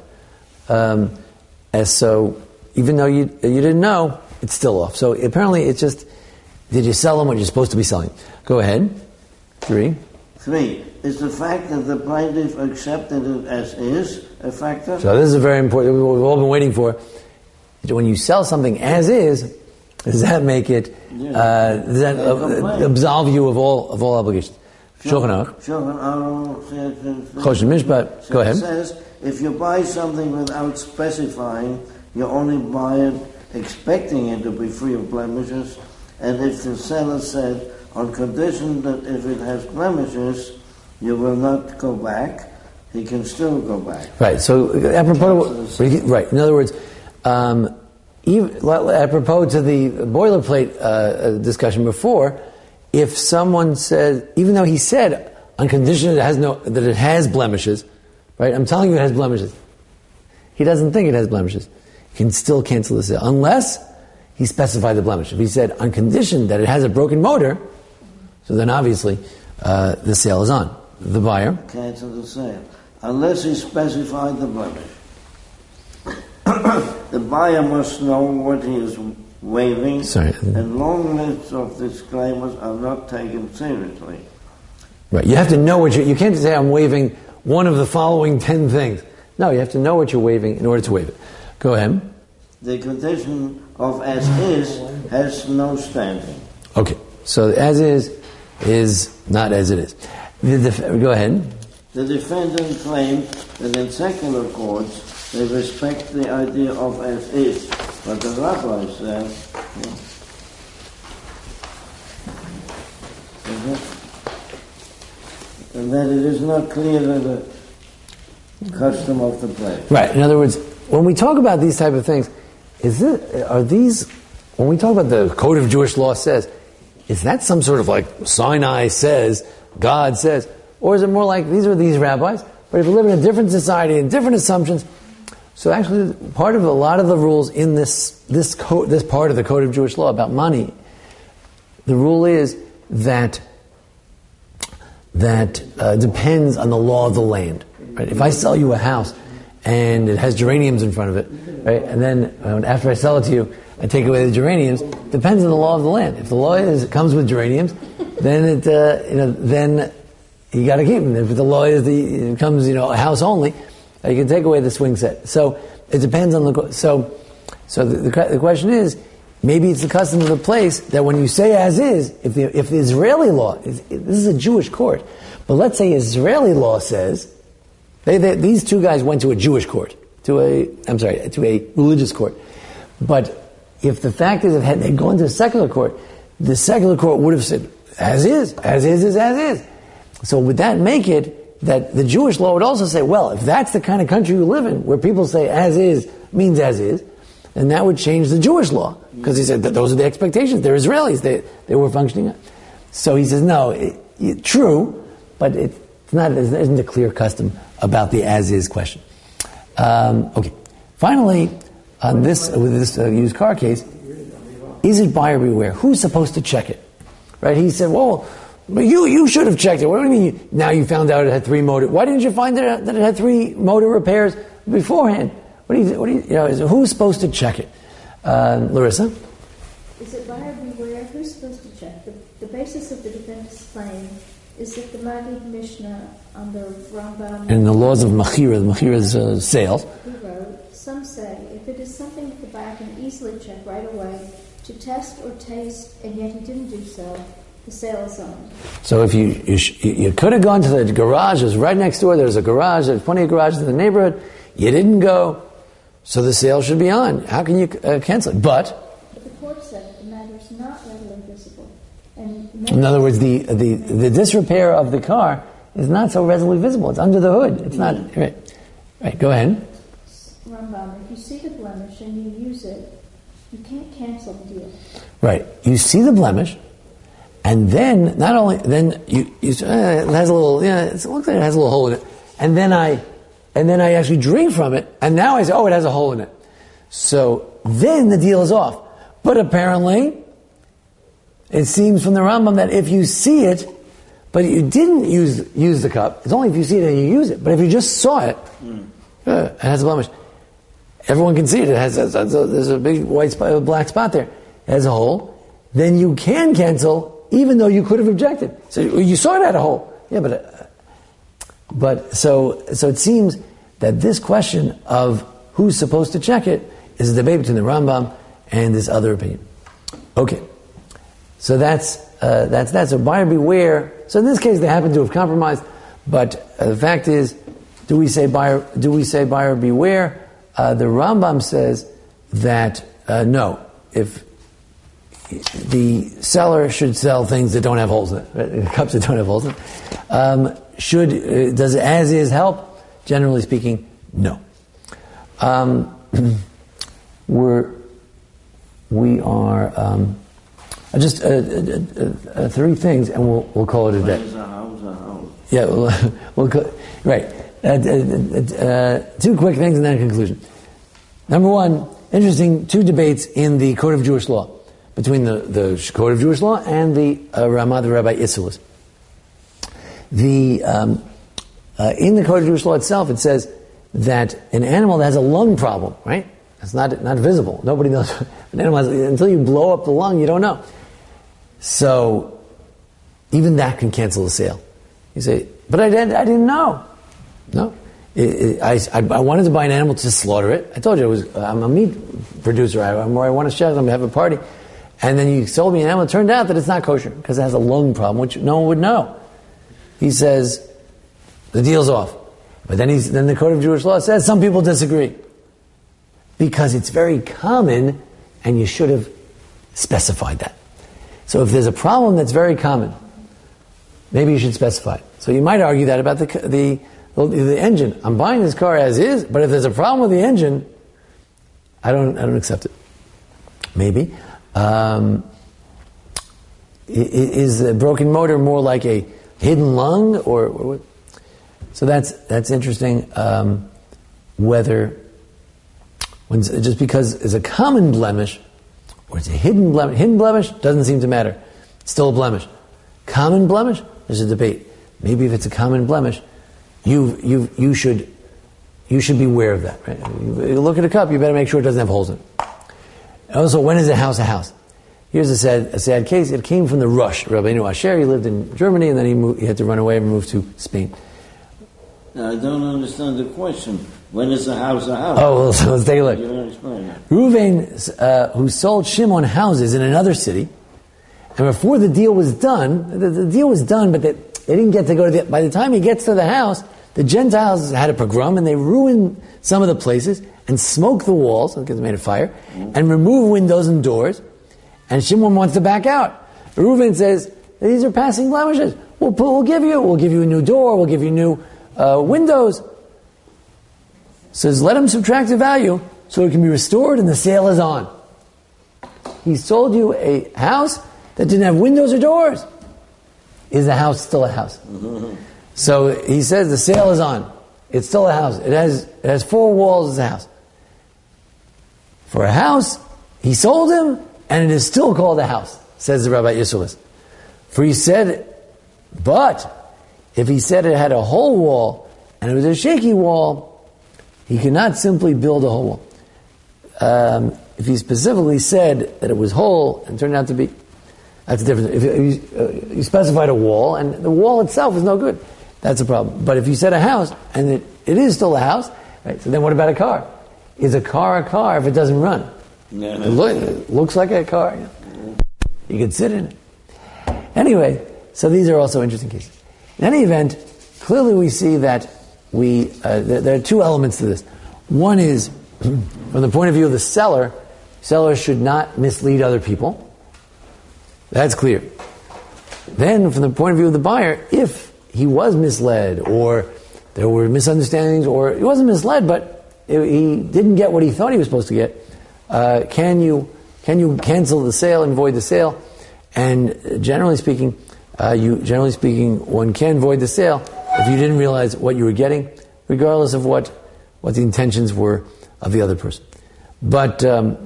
And so, even though you didn't know, it's still off. So apparently, it's just, did you sell them what you're supposed to be selling? Go ahead. 3. Is the fact that the plaintiff accepted it as is a factor? So this is a very important, what we've all been waiting for. When you sell something as is, does that make it, does that absolve you of all obligations? Shulchan Aruch. Choshen Mishpat. Go ahead. It says, if you buy something without specifying, you only buy it expecting it to be free of blemishes, and if the seller said, on condition that if it has blemishes, you will not go back, he can still go back. Right, so apropos, right, in other words, apropos to the boilerplate discussion before, if someone said, even though he said, on condition that it has blemishes, right, I'm telling you it has blemishes, he doesn't think it has blemishes, he can still cancel the sale, unless he specified the blemish. If he said, on condition that it has a broken motor, so then obviously the sale is on. The buyer cancel the sale unless he specified the blemish. The buyer must know what he is waiving, and long lists of disclaimers are not taken seriously. Right, you have to know what you can't say I'm waiving one of the following 10 things. No, you have to know what you're waiving in order to waive it. Go ahead. The condition of as is has no standing. Okay, so as is not as it is. Go ahead. The defendant claimed that in secular courts they respect the idea of as is, but the rabbi said and that it is not clear that custom of the place. Right. In other words, when we talk about these type of things, when we talk about the Code of Jewish Law says, is that some sort of like Sinai says, God says, or is it more like these are these rabbis? But if you live in a different society and different assumptions, so actually part of a lot of the rules in this part of the Code of Jewish Law about money, the rule is that depends on the law of the land. Right? If I sell you a house and it has geraniums in front of it, right, and then after I sell it to you, I take away the geraniums. Depends on the law of the land. If the law is it comes with geraniums, then then you got to keep them. If the law is it comes a house only, you can take away the swing set. So it depends on the so the question is, maybe it's the custom of the place that when you say as is, if the Israeli law this is a Jewish court, but let's say Israeli law says these two guys went to a Jewish court, to a religious court, but if the fact is that had they gone to a secular court, the secular court would have said as is as is. So would that make it that the Jewish law would also say, well, if that's the kind of country you live in, where people say as is means as is, then that would change the Jewish law. Because he said that those are the expectations. They're Israelis. They were functioning. So he says, no, true, but there isn't a clear custom about the as-is question. Okay. Finally, on with this used car case, is it buyer beware? Who's supposed to check it? Right? He said, well, you should have checked it. What do you mean now you found out it had 3 motor? Why didn't you find that it had 3 motor repairs beforehand? Who's supposed to check it? Larissa? Is it buyer beware? Who's supposed to check? The basis of the defendant's claim is that the Maggid Mishnah on the Rambam... In the laws of Mechira, the Mechira is sales. He wrote, some say, if it is something that the buyer can easily check right away, to test or taste, and yet he didn't do so, the sale is on. So if you could have gone to the garage, it's right next door, there's a garage, there's plenty of garages in the neighborhood, you didn't go, so the sale should be on. How can you cancel it? But the court said the matter is not readily visible. In other words, the disrepair of the car is not so readily visible. It's under the hood. It's not right. Go ahead. Rambam, if you see the blemish and you use it, you can't cancel the deal. Right. You see the blemish, and then not only you it has a little it looks like it has a little hole in it, and then I actually drink from it, and now I say, it has a hole in it. So then the deal is off. But apparently, it seems from the Rambam that if you see it, but you didn't use the cup, it's only if you see it and you use it. But if you just saw it, it has a blemish. Everyone can see it. There's a big black spot there. It has a hole. Then you can cancel, even though you could have objected. So you saw it had a hole. Yeah, but so it seems that this question of who's supposed to check it is a debate between the Rambam and this other opinion. Okay, so that's that. So buyer beware. So in this case, they happen to have compromised, but the fact is, do we say buyer beware? The Rambam says that no. If the seller should sell things that don't have holes in it, right? Cups that don't have holes in it. Does as is help? Generally speaking, no. We are just 3 things, and we'll call it a day. Yeah, right. 2 quick things and then a conclusion. Number 1, interesting 2 debates in the Code of Jewish Law between the Code of Jewish Law and the Ramah, the Rabbi Isserles. In the Code of Jewish Law itself, it says that an animal that has a lung problem, right? It's not visible. Nobody knows. An animal until you blow up the lung, you don't know. So even that can cancel the sale. You say, but I didn't know. No. I wanted to buy an animal to slaughter it. I told you I'm a meat producer. I want to share them, have a party. And then you sold me an animal. It turned out that it's not kosher because it has a lung problem, which no one would know. He says, the deal's off. But then the Code of Jewish Law says some people disagree. Because it's very common, and you should have specified that. So if there's a problem that's very common, maybe you should specify it. So you might argue that about the the engine. I'm buying this car as is, but if there's a problem with the engine, I don't accept it. Maybe. Is a broken motor more like a hidden lung, or what? So that's interesting. Whether just because it's a common blemish or it's a hidden blemish doesn't seem to matter. It's still a blemish. Common blemish, there's a debate. Maybe if it's a common blemish, you should be aware of that. Right? You look at a cup, you better make sure it doesn't have holes in it. Also, when is a house a house? Here's a sad case. It came from the Rush. Rabbeinu Asher, he lived in Germany, and then he had to run away and move to Spain. I don't understand the question. When is a house a house? Oh, well, so let's take a look. Reuven, who sold Shimon houses in another city, and before the deal was done, the deal was done, but they didn't get to go to by the time he gets to the house, the Gentiles had a pogrom, and they ruined some of the places, and smoked the walls, because they made a fire, and removed windows and doors, and Shimon wants to back out. Reuven says, these are passing blemishes. We'll give you a new door, we'll give you new windows. Says, let him subtract the value so it can be restored and the sale is on. He sold you a house that didn't have windows or doors. Is the house still a house? Mm-hmm. So he says the sale is on. It's still a house. It has 4 walls as a house. For a house, he sold him, and it is still called a house, says the Rabbi Yisraelis. For he said, but if he said it had a whole wall and it was a shaky wall, he could not simply build a whole wall. If he specifically said that it was whole and turned out to be, that's a difference. If you specified a wall and the wall itself is no good, that's a problem. But if you said a house and it is still a house, right? So then what about a car? Is a car if it doesn't run? No. It looks like a car. You can sit in it. Anyway, so these are also interesting cases. In any event, clearly we see that there are 2 elements to this. One is, from the point of view of the seller should not mislead other people. That's clear. Then, from the point of view of the buyer, if he was misled, or there were misunderstandings, or he wasn't misled, but he didn't get what he thought he was supposed to get, can you cancel the sale and void the sale? And generally speaking, one can void the sale if you didn't realize what you were getting, regardless of what the intentions were of the other person. But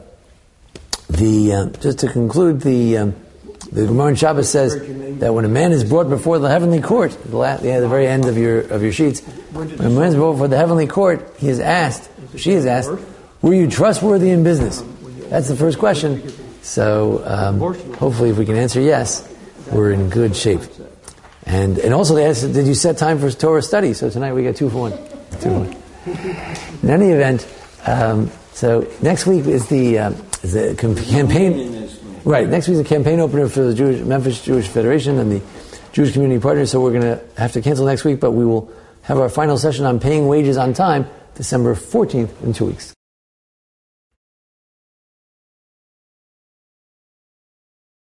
just to conclude, the Gemara in Shabbos says that when a man is brought before the heavenly court, the very end of your sheets, when a man is brought before the heavenly court, she is asked, were you trustworthy in business? That's the first question. So hopefully if we can answer yes, we're in good shape. And also they asked, did you set time for Torah study? So tonight we got 2 for 1. 2 for 1. In any event, so next week is the campaign. Right, next week is a campaign opener for the Memphis Jewish Federation and the Jewish Community Partners, so we're going to have to cancel next week, but we will have our final session on paying wages on time December 14th in 2 weeks.